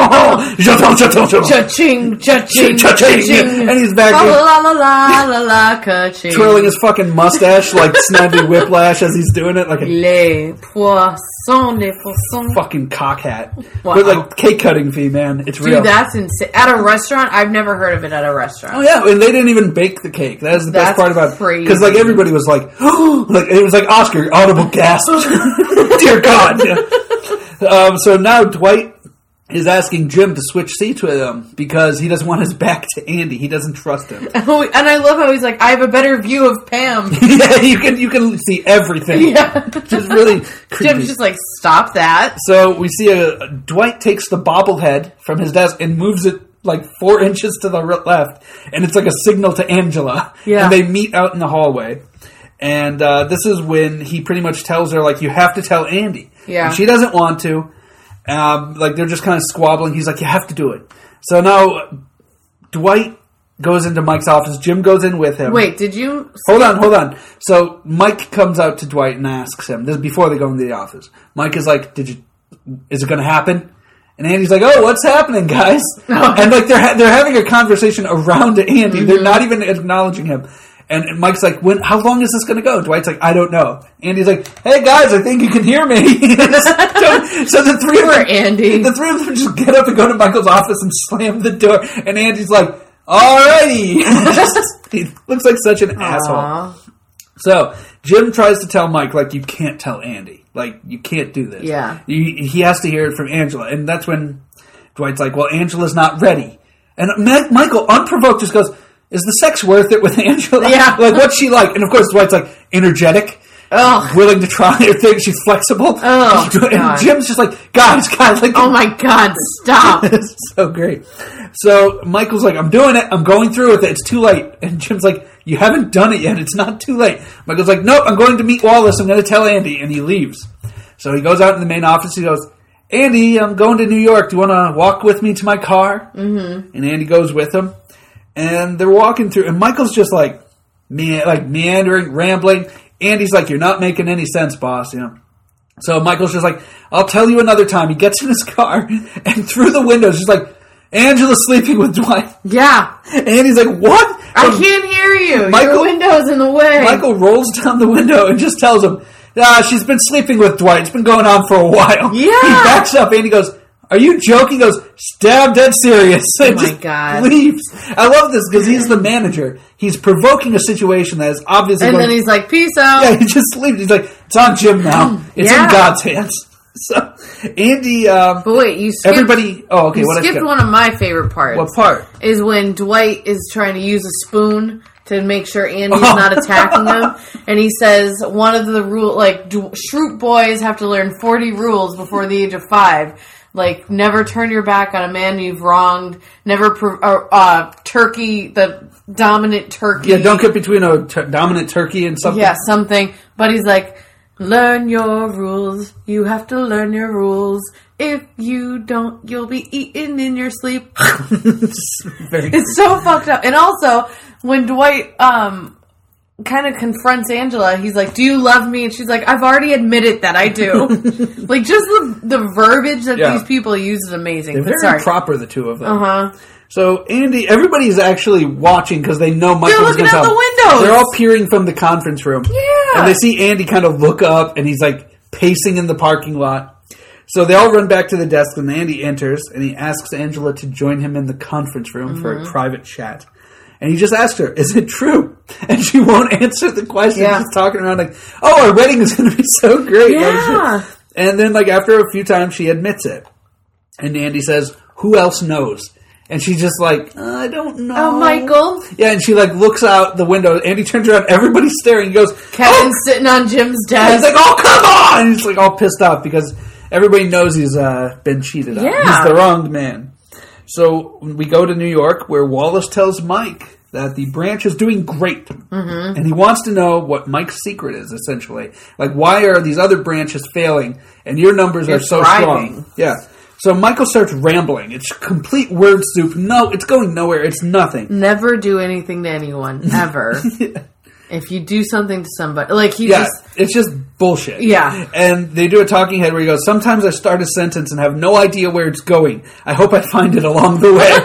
S3: Cha-ching, cha-ching, cha-ching.
S2: And he's back
S3: La
S2: there
S3: la la la la la, ka-ching.
S2: twirling his fucking mustache like Snidely Whiplash as he's doing it, like a
S3: Les poissons, les poissons.
S2: fucking cock hat.
S3: Wow.
S2: With like cake cutting fee, man. It's real.
S3: Dude, that's insane. At a restaurant, I've never heard of it at a restaurant.
S2: Oh yeah, and they didn't even bake the cake. That is the
S3: That's
S2: best part about it.
S3: crazy.
S2: Because like everybody was like, like it was like Oscar audible gasp. Dear God. Yeah. Um, so now Dwight is asking Jim to switch seats with him because he doesn't want his back to Andy. He doesn't trust him.
S3: Oh, and I love how he's like, I have a better view of Pam.
S2: Yeah, you can you can see everything.
S3: Yeah.
S2: Just really creepy.
S3: Jim's just like, stop that.
S2: So we see a Dwight takes the bobblehead from his desk and moves it like four inches to the r- left, and it's like a signal to Angela.
S3: Yeah.
S2: And they meet out in the hallway. And uh, this is when he pretty much tells her, like, you have to tell Andy.
S3: Yeah.
S2: And she doesn't want to. Um, like, they're just kind of squabbling. He's like, you have to do it. So now Dwight goes into Mike's office. Jim goes in with him.
S3: Wait, did you...
S2: Hold on, hold on. So Mike comes out to Dwight and asks him, this is before they go into the office. Mike is like, "Did you? Is it going to happen?" And Andy's like, "Oh, what's happening, guys?" And like they're ha- they're having a conversation around Andy. Mm-hmm. They're not even acknowledging him. And Mike's like, "When? How long is this going to go?" Dwight's like, "I don't know." Andy's like, "Hey guys, I think you can hear me." so, so the three of them,
S3: Andy.
S2: the three of them just get up and go to Michael's office and slam the door. And Andy's like, "Alrighty." He looks like such an
S3: Aww.
S2: asshole. So Jim tries to tell Mike, like, you can't tell Andy. Like, you can't do this.
S3: Yeah.
S2: You, he has to hear it from Angela. And that's when Dwight's like, well, Angela's not ready. And Ma- Michael, unprovoked, just goes, is the sex worth it with Angela?
S3: Yeah.
S2: Like, what's she like? And of course, Dwight's like, energetic.
S3: Ugh.
S2: Willing to try her thing. She's flexible.
S3: Oh,
S2: and
S3: God.
S2: Jim's just like, guys, guys. Like,
S3: Oh my God, stop.
S2: it's so great. So Michael's like, I'm doing it. I'm going through with it. It's too late. And Jim's like, you haven't done it yet. It's not too late. Michael's like, nope, I'm going to meet Wallace. I'm going to tell Andy. And he leaves. So he goes out in the main office. He goes, Andy, I'm going to New York. Do you want to walk with me to my car? Mm-hmm. And Andy goes with him. And they're walking through. And Michael's just like, me- like meandering, rambling. Andy's like, you're not making any sense, boss. You know. So Michael's just like, I'll tell you another time. He gets in his car. And through the window, she's like, Angela's sleeping with Dwight.
S3: Yeah.
S2: And he's like, what?
S3: I
S2: So
S3: can't hear you.
S2: Michael-
S3: Your window's in the way.
S2: Michael rolls down the window and just tells him, ah, she's been sleeping with Dwight. It's been going on for a while.
S3: Yeah.
S2: He backs up and he goes, are you joking? He goes, damn dead serious.
S3: Oh
S2: And
S3: my
S2: just
S3: God.
S2: leaves. I love this because he's the manager. He's provoking a situation that is obviously
S3: and
S2: going
S3: then he's like, peace out.
S2: yeah, he just leaves. He's like, it's on Jim now. It's
S3: Yeah.
S2: in God's hands. So, Andy, um,
S3: But wait, you skipped,
S2: everybody, oh, okay,
S3: you
S2: what I
S3: skipped
S2: skip?
S3: one of my favorite parts.
S2: What part?
S3: Is when Dwight is trying to use a spoon to make sure Andy's
S2: Oh.
S3: not attacking him. And he says one of the rule, like, d- Shroot boys have to learn forty rules before the age of five. Like, never turn your back on a man you've wronged. Never, pro- uh, uh, turkey, the dominant turkey.
S2: Yeah, don't get between a t- dominant turkey and something.
S3: Yeah, something. But he's like, learn your rules. You have to learn your rules. If you don't, you'll be eaten in your sleep.
S2: Very
S3: It's so fucked up. And also, when Dwight um kind of confronts Angela, he's like, do you love me? And she's like, I've already admitted that I do. Like, just the the verbiage that
S2: Yeah.
S3: these people use is amazing.
S2: They're
S3: But
S2: very
S3: sorry.
S2: proper, the two of them.
S3: Uh-huh.
S2: So Andy, everybody's actually watching because they know Michael's
S3: looking
S2: going to
S3: out
S2: tell.
S3: the windows.
S2: They're all peering from the conference room.
S3: Yeah.
S2: And they see Andy kind of look up, and he's like pacing in the parking lot. So they all run back to the desk, and Andy enters, and he asks Angela to join him in the conference room
S3: Mm-hmm.
S2: for a private chat. And he just asks her, is it true? And she won't answer the question.
S3: Yeah.
S2: She's talking around like, oh, our wedding is going to be so great.
S3: Yeah.
S2: And then, like, after a few times, she admits it. And Andy says, who else knows? And she's just like, I don't know.
S3: Oh, Michael.
S2: Yeah, and she, like, looks out the window. Andy turns around. Everybody's staring. He goes,
S3: Kevin's
S2: oh!
S3: sitting on Jim's
S2: And he's
S3: desk.
S2: like, oh, come on! And he's, like, all pissed off because everybody knows he's uh, been cheated on.
S3: Yeah.
S2: He's the wronged man. So we go to New York, where Wallace tells Mike that the branch is doing great. Mm-hmm. And he wants to know what Mike's secret is, essentially. Like, why are these other branches failing, and your numbers
S3: They're
S2: are so
S3: thriving.
S2: strong? Yeah. So Michael starts rambling. It's complete word soup. No, it's going nowhere. It's nothing.
S3: Never do anything to anyone, ever. yeah. If you do something to somebody, like he
S2: yeah,
S3: just...
S2: it's just bullshit.
S3: Yeah.
S2: And they do a talking head where he goes, sometimes I start a sentence and have no idea where it's going. I hope I find it along the way.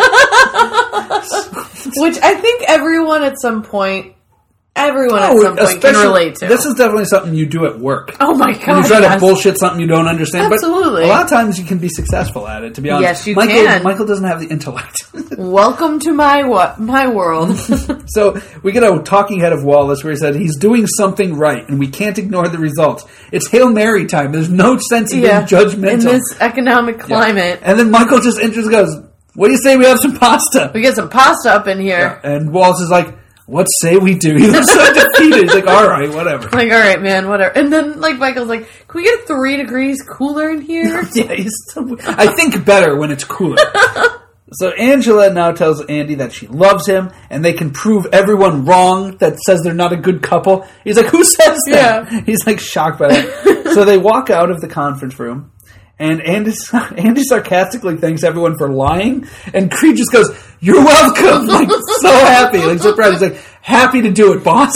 S3: Which I think everyone at some point... Everyone at some point can relate to.
S2: This is definitely something you do at work.
S3: Oh my god!
S2: When you try
S3: yes.
S2: to bullshit something you don't understand.
S3: Absolutely.
S2: But a lot of times you can be successful at it, to be honest.
S3: Yes, you
S2: Michael,
S3: can.
S2: Michael doesn't have the intellect.
S3: Welcome to my what my world.
S2: So we get a talking head of Wallace where he said he's doing something right and we can't ignore the results. It's Hail Mary time. There's no sense of
S3: yeah.
S2: being judgmental.
S3: In this economic climate.
S2: Yeah. And then Michael just enters and goes, what do you say we have some pasta?
S3: We get some pasta up in here.
S2: Yeah. And Wallace is like, what say we do? He looks so defeated. He's like, all right, whatever.
S3: Like, all right, man, whatever. And then, like, Michael's like, can we get three degrees cooler in here?
S2: yeah, he's so, I think better when it's cooler. So Angela now tells Andy that she loves him, and they can prove everyone wrong that says they're not a good couple. He's like, who says that? Yeah. He's, like, shocked by that. So they walk out of the conference room, and Andy, Andy sarcastically thanks everyone for lying, and Creed just goes, you're welcome! Like, so happy. Like, so proud. He's like, happy to do it, boss.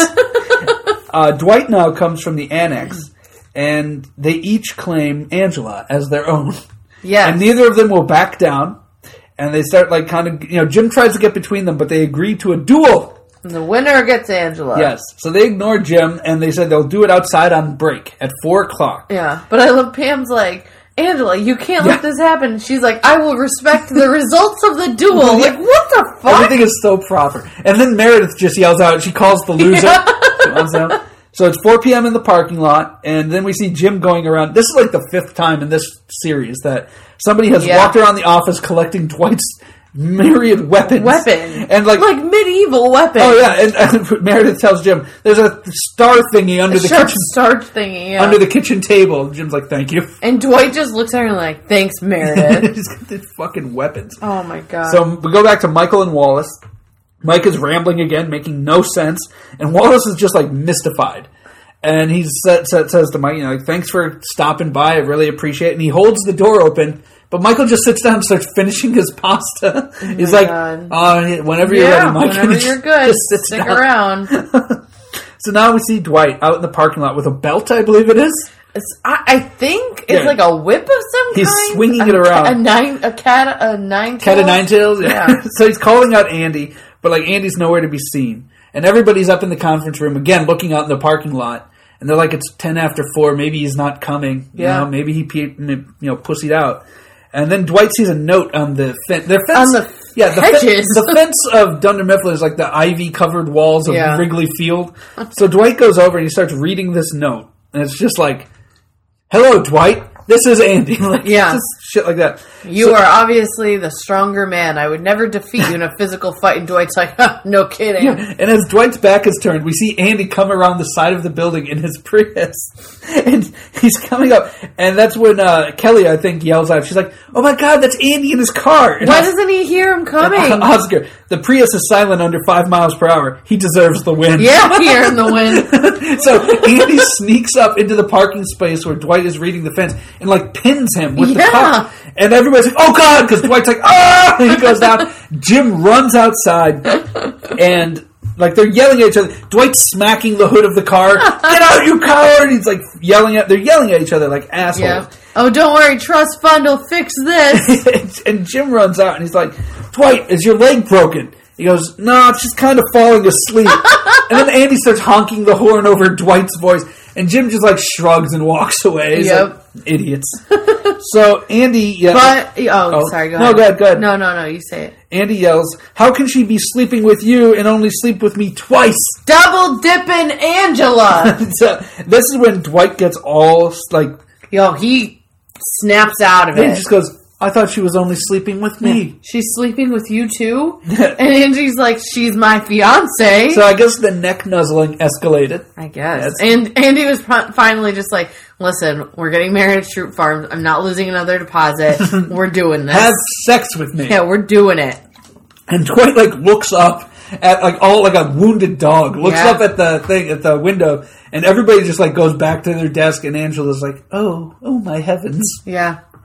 S2: uh, Dwight now comes from the annex, and they each claim Angela as their own.
S3: Yeah.
S2: And neither of them will back down, and they start, like, kind of, you know, Jim tries to get between them, but they agree to a duel.
S3: And the winner gets Angela.
S2: Yes. So they ignore Jim, and they said they'll do it outside on break at four o'clock.
S3: Yeah. But I love Pam's like, Angela, you can't
S2: yeah.
S3: let this happen. She's like, I will respect the results of the duel.
S2: Yeah.
S3: Like, what the fuck?
S2: Everything is so proper. And then Meredith just yells out, she calls the loser. Yeah. So it's four p.m. in the parking lot, and then we see Jim going around. This is like the fifth time in this series that somebody has yeah. walked around the office collecting Dwight's myriad weapons.
S3: Weapon.
S2: And like,
S3: like medieval weapons.
S2: Oh, yeah. And, and Meredith tells Jim, there's a star thingy under
S3: a
S2: the
S3: sharp
S2: kitchen.
S3: star thingy, yeah.
S2: Under the kitchen table. Jim's like, thank you.
S3: And Dwight just looks at her like, thanks, Meredith.
S2: He's got these fucking weapons.
S3: Oh, my God.
S2: So we go back to Michael and Wallace. Mike is rambling again, making no sense. And Wallace is just like mystified. And he says, says to Mike, you know, thanks for stopping by. I really appreciate it. And he holds the door open. But Michael just sits down and starts finishing his pasta.
S3: Oh
S2: He's like, uh, whenever you're
S3: yeah,
S2: ready, Mike.
S3: whenever you're good,
S2: just sits
S3: stick
S2: down.
S3: around.
S2: So now we see Dwight out in the parking lot with a belt, I believe it is.
S3: It's, I, I think it's
S2: Yeah.
S3: like a whip of some
S2: He's
S3: kind.
S2: swinging
S3: a,
S2: it around.
S3: A nine, a cat, a nine.
S2: Cat of nine tails? Yeah.
S3: Yeah.
S2: So he's calling out Andy, but like Andy's nowhere to be seen. And everybody's up in the conference room, again, looking out in the parking lot. And they're like, it's ten after four. Maybe he's not coming. You
S3: Yeah.
S2: know, maybe he, you know, pussied out. And then Dwight sees a note on the fence. The fence
S3: On the
S2: yeah, the,
S3: hedges.
S2: fe- the fence of Dunder Mifflin is like the ivy-covered walls of
S3: Yeah.
S2: Wrigley Field. So Dwight goes over and he starts reading this note. And it's just like, hello, Dwight. This is Andy. Like,
S3: Yeah.
S2: just shit like that.
S3: You
S2: So-
S3: are obviously the stronger man. I would never defeat you in a physical fight. And Dwight's like, huh, no kidding.
S2: Yeah, and as Dwight's back is turned, we see Andy come around the side of the building in his Prius. And he's coming up. And that's when uh, Kelly, I think, yells out. She's like, oh my God, that's Andy in his car. And
S3: Why
S2: Os-
S3: doesn't he hear him coming?
S2: Oscar, the Prius is silent under five miles per hour. He deserves the win.
S3: Yeah, here in the wind.
S2: So Andy sneaks up into the parking space where Dwight is reading the fence and like pins him with the
S3: Yeah.
S2: car. And everybody's like, oh God, because Dwight's like, ah! And he goes down. Jim runs outside and like they're yelling at each other. Dwight's smacking the hood of the car. Get out, you coward! He's like yelling at, they're yelling at each other like assholes.
S3: Yeah. Oh, don't worry, trust fund will fix this.
S2: and, and Jim runs out and he's like, Dwight, is your leg broken? He goes, no, it's just kind of falling asleep. And then Andy starts honking the horn over Dwight's voice. And Jim just like shrugs and walks away. He's
S3: Yep.
S2: like, idiots. So Andy, yeah,
S3: But, oh,
S2: Oh.
S3: sorry, go
S2: No,
S3: ahead.
S2: go ahead, go ahead.
S3: No, no, no, you say it.
S2: Andy yells, how can she be sleeping with you and only sleep with me twice?
S3: Double dipping Angela.
S2: So this is when Dwight gets all like,
S3: Yo, he snaps out of
S2: he
S3: it.
S2: just goes, I thought she was only sleeping with me.
S3: She's sleeping with you too? And Angie's like, she's my fiance.
S2: So I guess the neck nuzzling escalated.
S3: I guess.
S2: That's-
S3: And Andy was fi- finally just like, listen, we're getting married at Troop Farms. I'm not losing another deposit. We're doing this.
S2: Have sex with me.
S3: Yeah, we're doing it.
S2: And Dwight like looks up at like all like a wounded dog. Looks
S3: Yeah.
S2: up at the thing at the window, and everybody just like goes back to their desk. And Angela's like, "Oh, oh my heavens!"
S3: Yeah.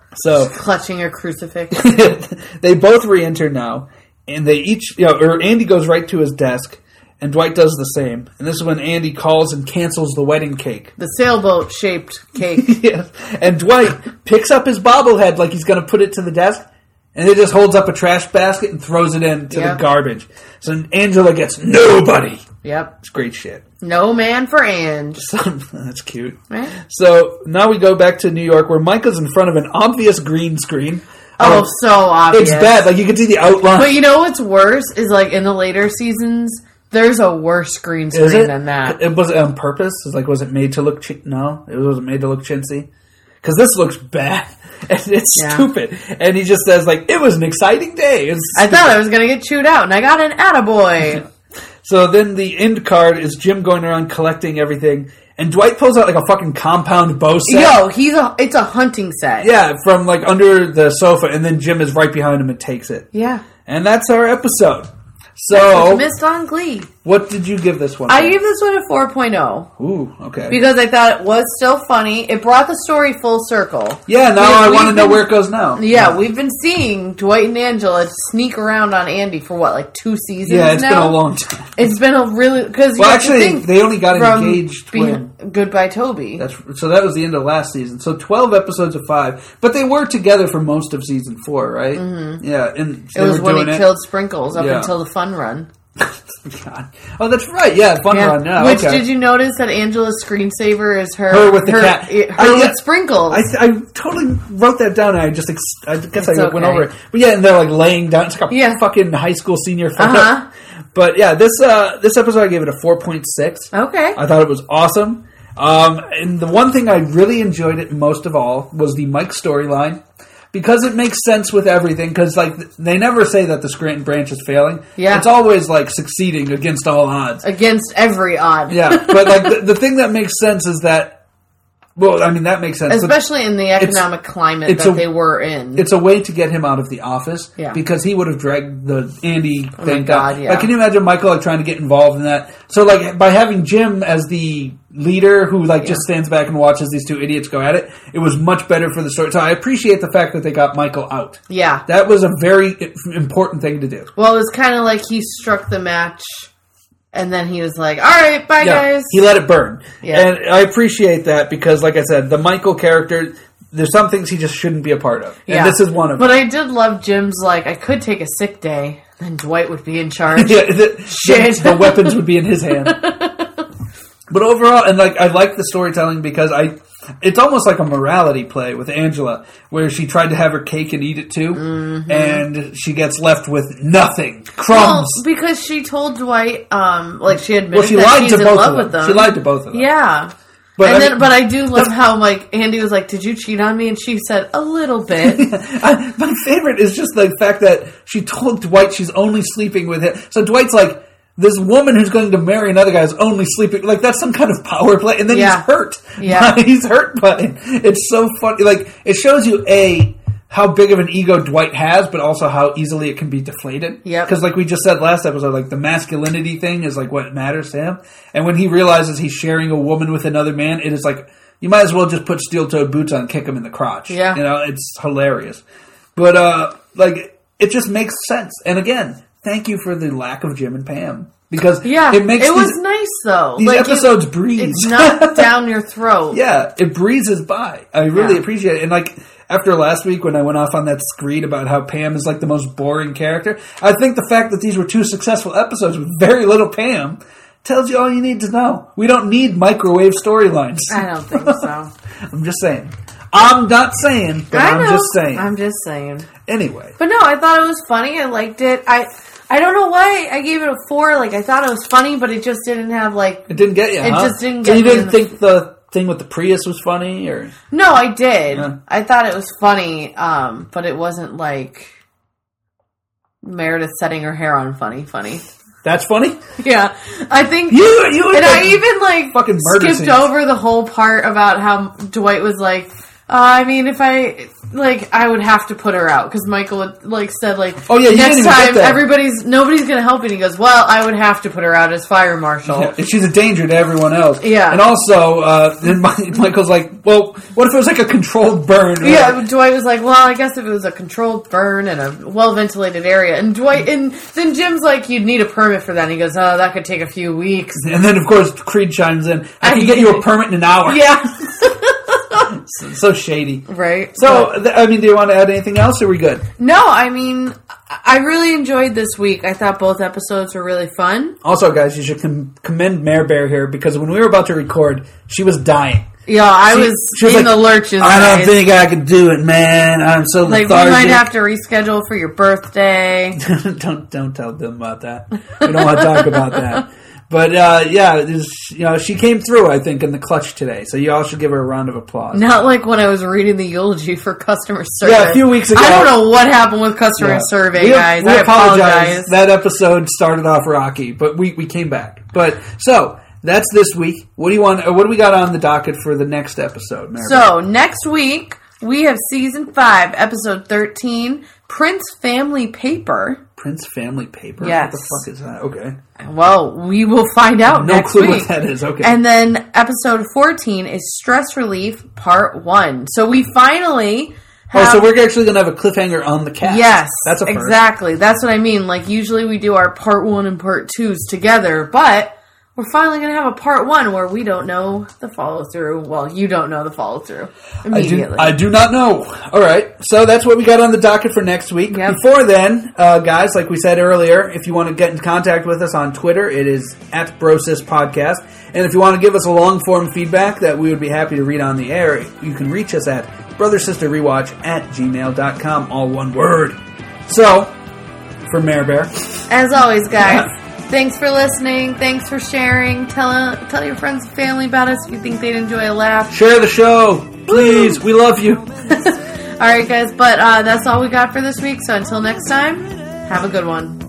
S2: So
S3: clutching a crucifix.
S2: they both re-enter now, and they each, you know, or Andy goes right to his desk, and Dwight does the same. And this is when Andy calls and cancels the wedding cake.
S3: The sailboat-shaped cake.
S2: Yeah. And Dwight picks up his bobblehead like he's going to put it to the desk, and he just holds up a trash basket and throws it into
S3: Yep.
S2: the garbage. So Angela gets nobody.
S3: Yep.
S2: It's great shit.
S3: No man for Ange.
S2: So, that's cute.
S3: Right?
S2: So now we go back to New York where Michael's in front of an obvious green screen.
S3: Oh,
S2: Um,
S3: so obvious.
S2: It's bad. Like, you can see the outline.
S3: But you know what's worse is, like, in the later seasons, there's a worse green
S2: Is
S3: screen
S2: it?
S3: than that.
S2: It was it on purpose? It's like, was it made to look... Ch- no, it wasn't made to look chintzy. Because this looks bad. And it's
S3: Yeah.
S2: stupid. And he just says, like, it was an exciting day. It's
S3: I
S2: stupid.
S3: thought I was going to get chewed out, and I got an attaboy.
S2: So then the end card is Jim going around collecting everything. And Dwight pulls out, like, a fucking compound bow set.
S3: Yo, he's a, it's a hunting set.
S2: Yeah, from, like, under the sofa. And then Jim is right behind him and takes it.
S3: Yeah.
S2: And that's our episode.
S3: That's what
S2: So,
S3: you missed on Glee.
S2: what did you give this one?
S3: I gave this one a four point oh.
S2: Ooh, okay.
S3: Because I thought it was still funny. It brought the story full circle.
S2: Yeah, now
S3: Because
S2: I
S3: we've
S2: want to know
S3: been-
S2: where it goes now.
S3: Yeah, we've been seeing Dwight and Angela sneak around on Andy for what, like two seasons
S2: Yeah, it's
S3: now?
S2: been a long time.
S3: It's been a really... Because
S2: Well,
S3: you have to
S2: actually,
S3: think
S2: they only got
S3: from
S2: engaged
S3: being
S2: when...
S3: Goodbye Toby.
S2: That's, so that was the end of last season. So twelve episodes of five. But they were together for most of season four, right? Mm-hmm. Yeah. And
S3: it
S2: they
S3: was
S2: were
S3: when he
S2: doing it.
S3: killed Sprinkles up
S2: Yeah.
S3: until the fun run.
S2: God. Oh, that's right. Yeah, Fun
S3: Yeah.
S2: Run. Yeah,
S3: Which,
S2: okay.
S3: did you notice that Angela's screensaver is her...
S2: Her with the
S3: her,
S2: cat.
S3: Her
S2: I-
S3: with
S2: yeah,
S3: Sprinkles.
S2: I, I totally wrote that down and I just, ex- I guess
S3: It's
S2: I went
S3: okay.
S2: over it. But yeah, and they're like laying down. It's like a
S3: Yeah.
S2: fucking high school senior photo.
S3: Uh-huh.
S2: But yeah, this, uh, this episode I gave it a four point six.
S3: Okay.
S2: I thought it was awesome. Um, and the one thing I really enjoyed it most of all was the Mike storyline. Because it makes sense with everything. Because, like, they never say that the Scranton branch is failing.
S3: Yeah.
S2: It's always, like, succeeding against all odds.
S3: Against every odd.
S2: Yeah. But, like, the, the thing that makes sense is that... Well, I mean, that makes sense.
S3: Especially in the economic climate
S2: it's
S3: that
S2: a-
S3: they were in.
S2: It's a way to get him out of the office.
S3: Yeah.
S2: Because he would have dragged the Andy
S3: my
S2: thing
S3: God,
S2: down.
S3: yeah.
S2: Like, can you imagine Michael, like, trying to get involved in that? So, like, by having Jim as the leader who, like, just stands back and watches these two idiots go at it, it was much better for the story. So I appreciate the fact that they got Michael out.
S3: Yeah.
S2: That was a very important thing to do.
S3: Well, it was kind of like he struck the match, and then he was like, all right, bye,
S2: Yeah,
S3: guys.
S2: he let it burn.
S3: Yeah.
S2: And I appreciate that because, like I said, the Michael character, there's some things he just shouldn't be a part of. And
S3: Yeah.
S2: this is one of
S3: But
S2: them.
S3: I did love Jim's, like, I could take a sick day, then Dwight would be in charge.
S2: Yeah, the,
S3: Shit.
S2: the, the weapons would be in his hand. But overall, and like I like the storytelling because I, it's almost like a morality play with Angela, where she tried to have her cake and eat it too,
S3: Mm-hmm.
S2: and she gets left with nothing,
S3: Well,
S2: crumbs.
S3: because she told Dwight, um, like, she admitted
S2: Well, she
S3: that
S2: lied
S3: she's
S2: to
S3: in
S2: both
S3: love
S2: of them.
S3: with them.
S2: She lied to both of them.
S3: Yeah.
S2: But
S3: and
S2: I
S3: then,
S2: mean-
S3: but I do love how, like, Andy was like, did you cheat on me? And she said, a little bit.
S2: I, my favorite is just the fact that she told Dwight she's only sleeping with him. So Dwight's like, this woman who's going to marry another guy is only sleeping. Like, that's some kind of power play. And then
S3: Yeah.
S2: he's hurt.
S3: Yeah.
S2: He's hurt by it. It's so funny. Like, it shows you, A, how big of an ego Dwight has, but also how easily it can be deflated.
S3: Yep.
S2: Because like we just said last episode, like, the masculinity thing is like what matters to him. And when he realizes he's sharing a woman with another man, it is like, you might as well just put steel-toed boots on and kick him in the crotch.
S3: Yeah.
S2: You know, it's hilarious. But, uh, like, it just makes sense. And again, thank you for the lack of Jim and Pam. Because
S3: Yeah.
S2: it makes
S3: it was
S2: these,
S3: nice, though.
S2: these
S3: Like,
S2: episodes
S3: it,
S2: breeze.
S3: It's not down your throat.
S2: Yeah, it breezes by. I really
S3: Yeah.
S2: appreciate it. And, like, after last week when I went off on that screed about how Pam is, like, the most boring character, I think the fact that these were two successful episodes with very little Pam tells you all you need to know. We don't need microwave storylines.
S3: I don't think so.
S2: I'm just saying. I'm not saying, but
S3: I
S2: I'm
S3: know.
S2: just saying.
S3: I'm just saying.
S2: Anyway.
S3: But no, I thought it was funny. I liked it. I I don't know why I gave it a four. Like, I thought it was funny, but it just didn't have, like...
S2: It didn't get you,
S3: It
S2: huh?
S3: just didn't
S2: So
S3: get
S2: you
S3: me
S2: didn't
S3: in the-
S2: think the thing with the Prius was funny, or...
S3: No, I did.
S2: Yeah.
S3: I thought it was funny, um, but it wasn't, like, Meredith setting her hair on funny funny.
S2: That's funny?
S3: Yeah. I think...
S2: You, you
S3: and I even, like,
S2: fucking murder
S3: skipped
S2: scenes.
S3: over the whole part about how Dwight was like, uh, I mean, if I... like I would have to put her out because Michael would like said like,
S2: oh yeah, you
S3: next
S2: didn't even
S3: time
S2: get that.
S3: everybody's nobody's gonna help, and he goes, well, I would have to put her out as fire marshal.
S2: Yeah, she's a danger to everyone else.
S3: Yeah,
S2: and also uh, then Michael's like, well, what if it was like a controlled burn?
S3: Yeah, like, Dwight was like, well, I guess if it was a controlled burn in a well ventilated area, and Dwight and then Jim's like, you'd need a permit for that. And he goes, oh, that could take a few weeks.
S2: And then of course Creed chimes in, I can get you a permit in an hour.
S3: Yeah.
S2: so, so shady.
S3: Right.
S2: So, th- I mean, do you want to add anything else, or are we good?
S3: No, I mean, I really enjoyed this week. I thought both episodes were really fun.
S2: Also, guys, you should com- commend Mare Bear here, because when we were about to record, she was dying.
S3: Yeah, I
S2: she,
S3: was,
S2: she was
S3: in
S2: like,
S3: the lurches.
S2: I don't
S3: guys.
S2: think I could do it, man. I'm so
S3: like
S2: lethargic.
S3: we might have to reschedule for your birthday.
S2: don't don't tell them about that. We don't want to talk about that. But uh, yeah, it was, you know, she came through, I think, in the clutch today. So you all should give her a round of applause.
S3: Not like when I was reading the eulogy for customer service.
S2: Yeah, a few weeks ago.
S3: I don't know what happened with customer
S2: Yeah.
S3: survey,
S2: we,
S3: guys.
S2: We
S3: I
S2: apologize.
S3: apologize.
S2: That episode started off rocky, but we, we came back. But so that's this week. What do you want? What do we got on the docket for the next episode, Mary?
S3: So next week we have season five, episode thirteen, Prince Family Paper.
S2: Prince Family Paper?
S3: Yes.
S2: What the fuck is that? Okay.
S3: Well, we will find out
S2: no
S3: next
S2: clue
S3: week.
S2: what that is. Okay.
S3: And then episode fourteen is Stress Relief Part one. So we finally have...
S2: Oh, so we're actually going to have a cliffhanger on the cast.
S3: Yes.
S2: That's a first.
S3: Exactly. That's what I mean. Like, usually we do our Part one and Part twos together, but we're finally going to have a Part one where we don't know the follow-through. Well, you don't know the follow-through immediately.
S2: I do, I do not know. All right. So that's what we got on the docket for next week.
S3: Yep.
S2: Before then, uh, guys, like we said earlier, if you want to get in contact with us on Twitter, it is at Brosis Podcast. And if you want to give us a long-form feedback that we would be happy to read on the air, you can reach us at brothersisterrewatch at gmail dot com, all one word. So, for Mare Bear.
S3: As always, guys, thanks for listening. Thanks for sharing. Tell tell your friends and family about us if you think they'd enjoy a laugh.
S2: Share the show. Please. We love you.
S3: All right, guys. But uh, that's all we got for this week. So until next time, have a good one.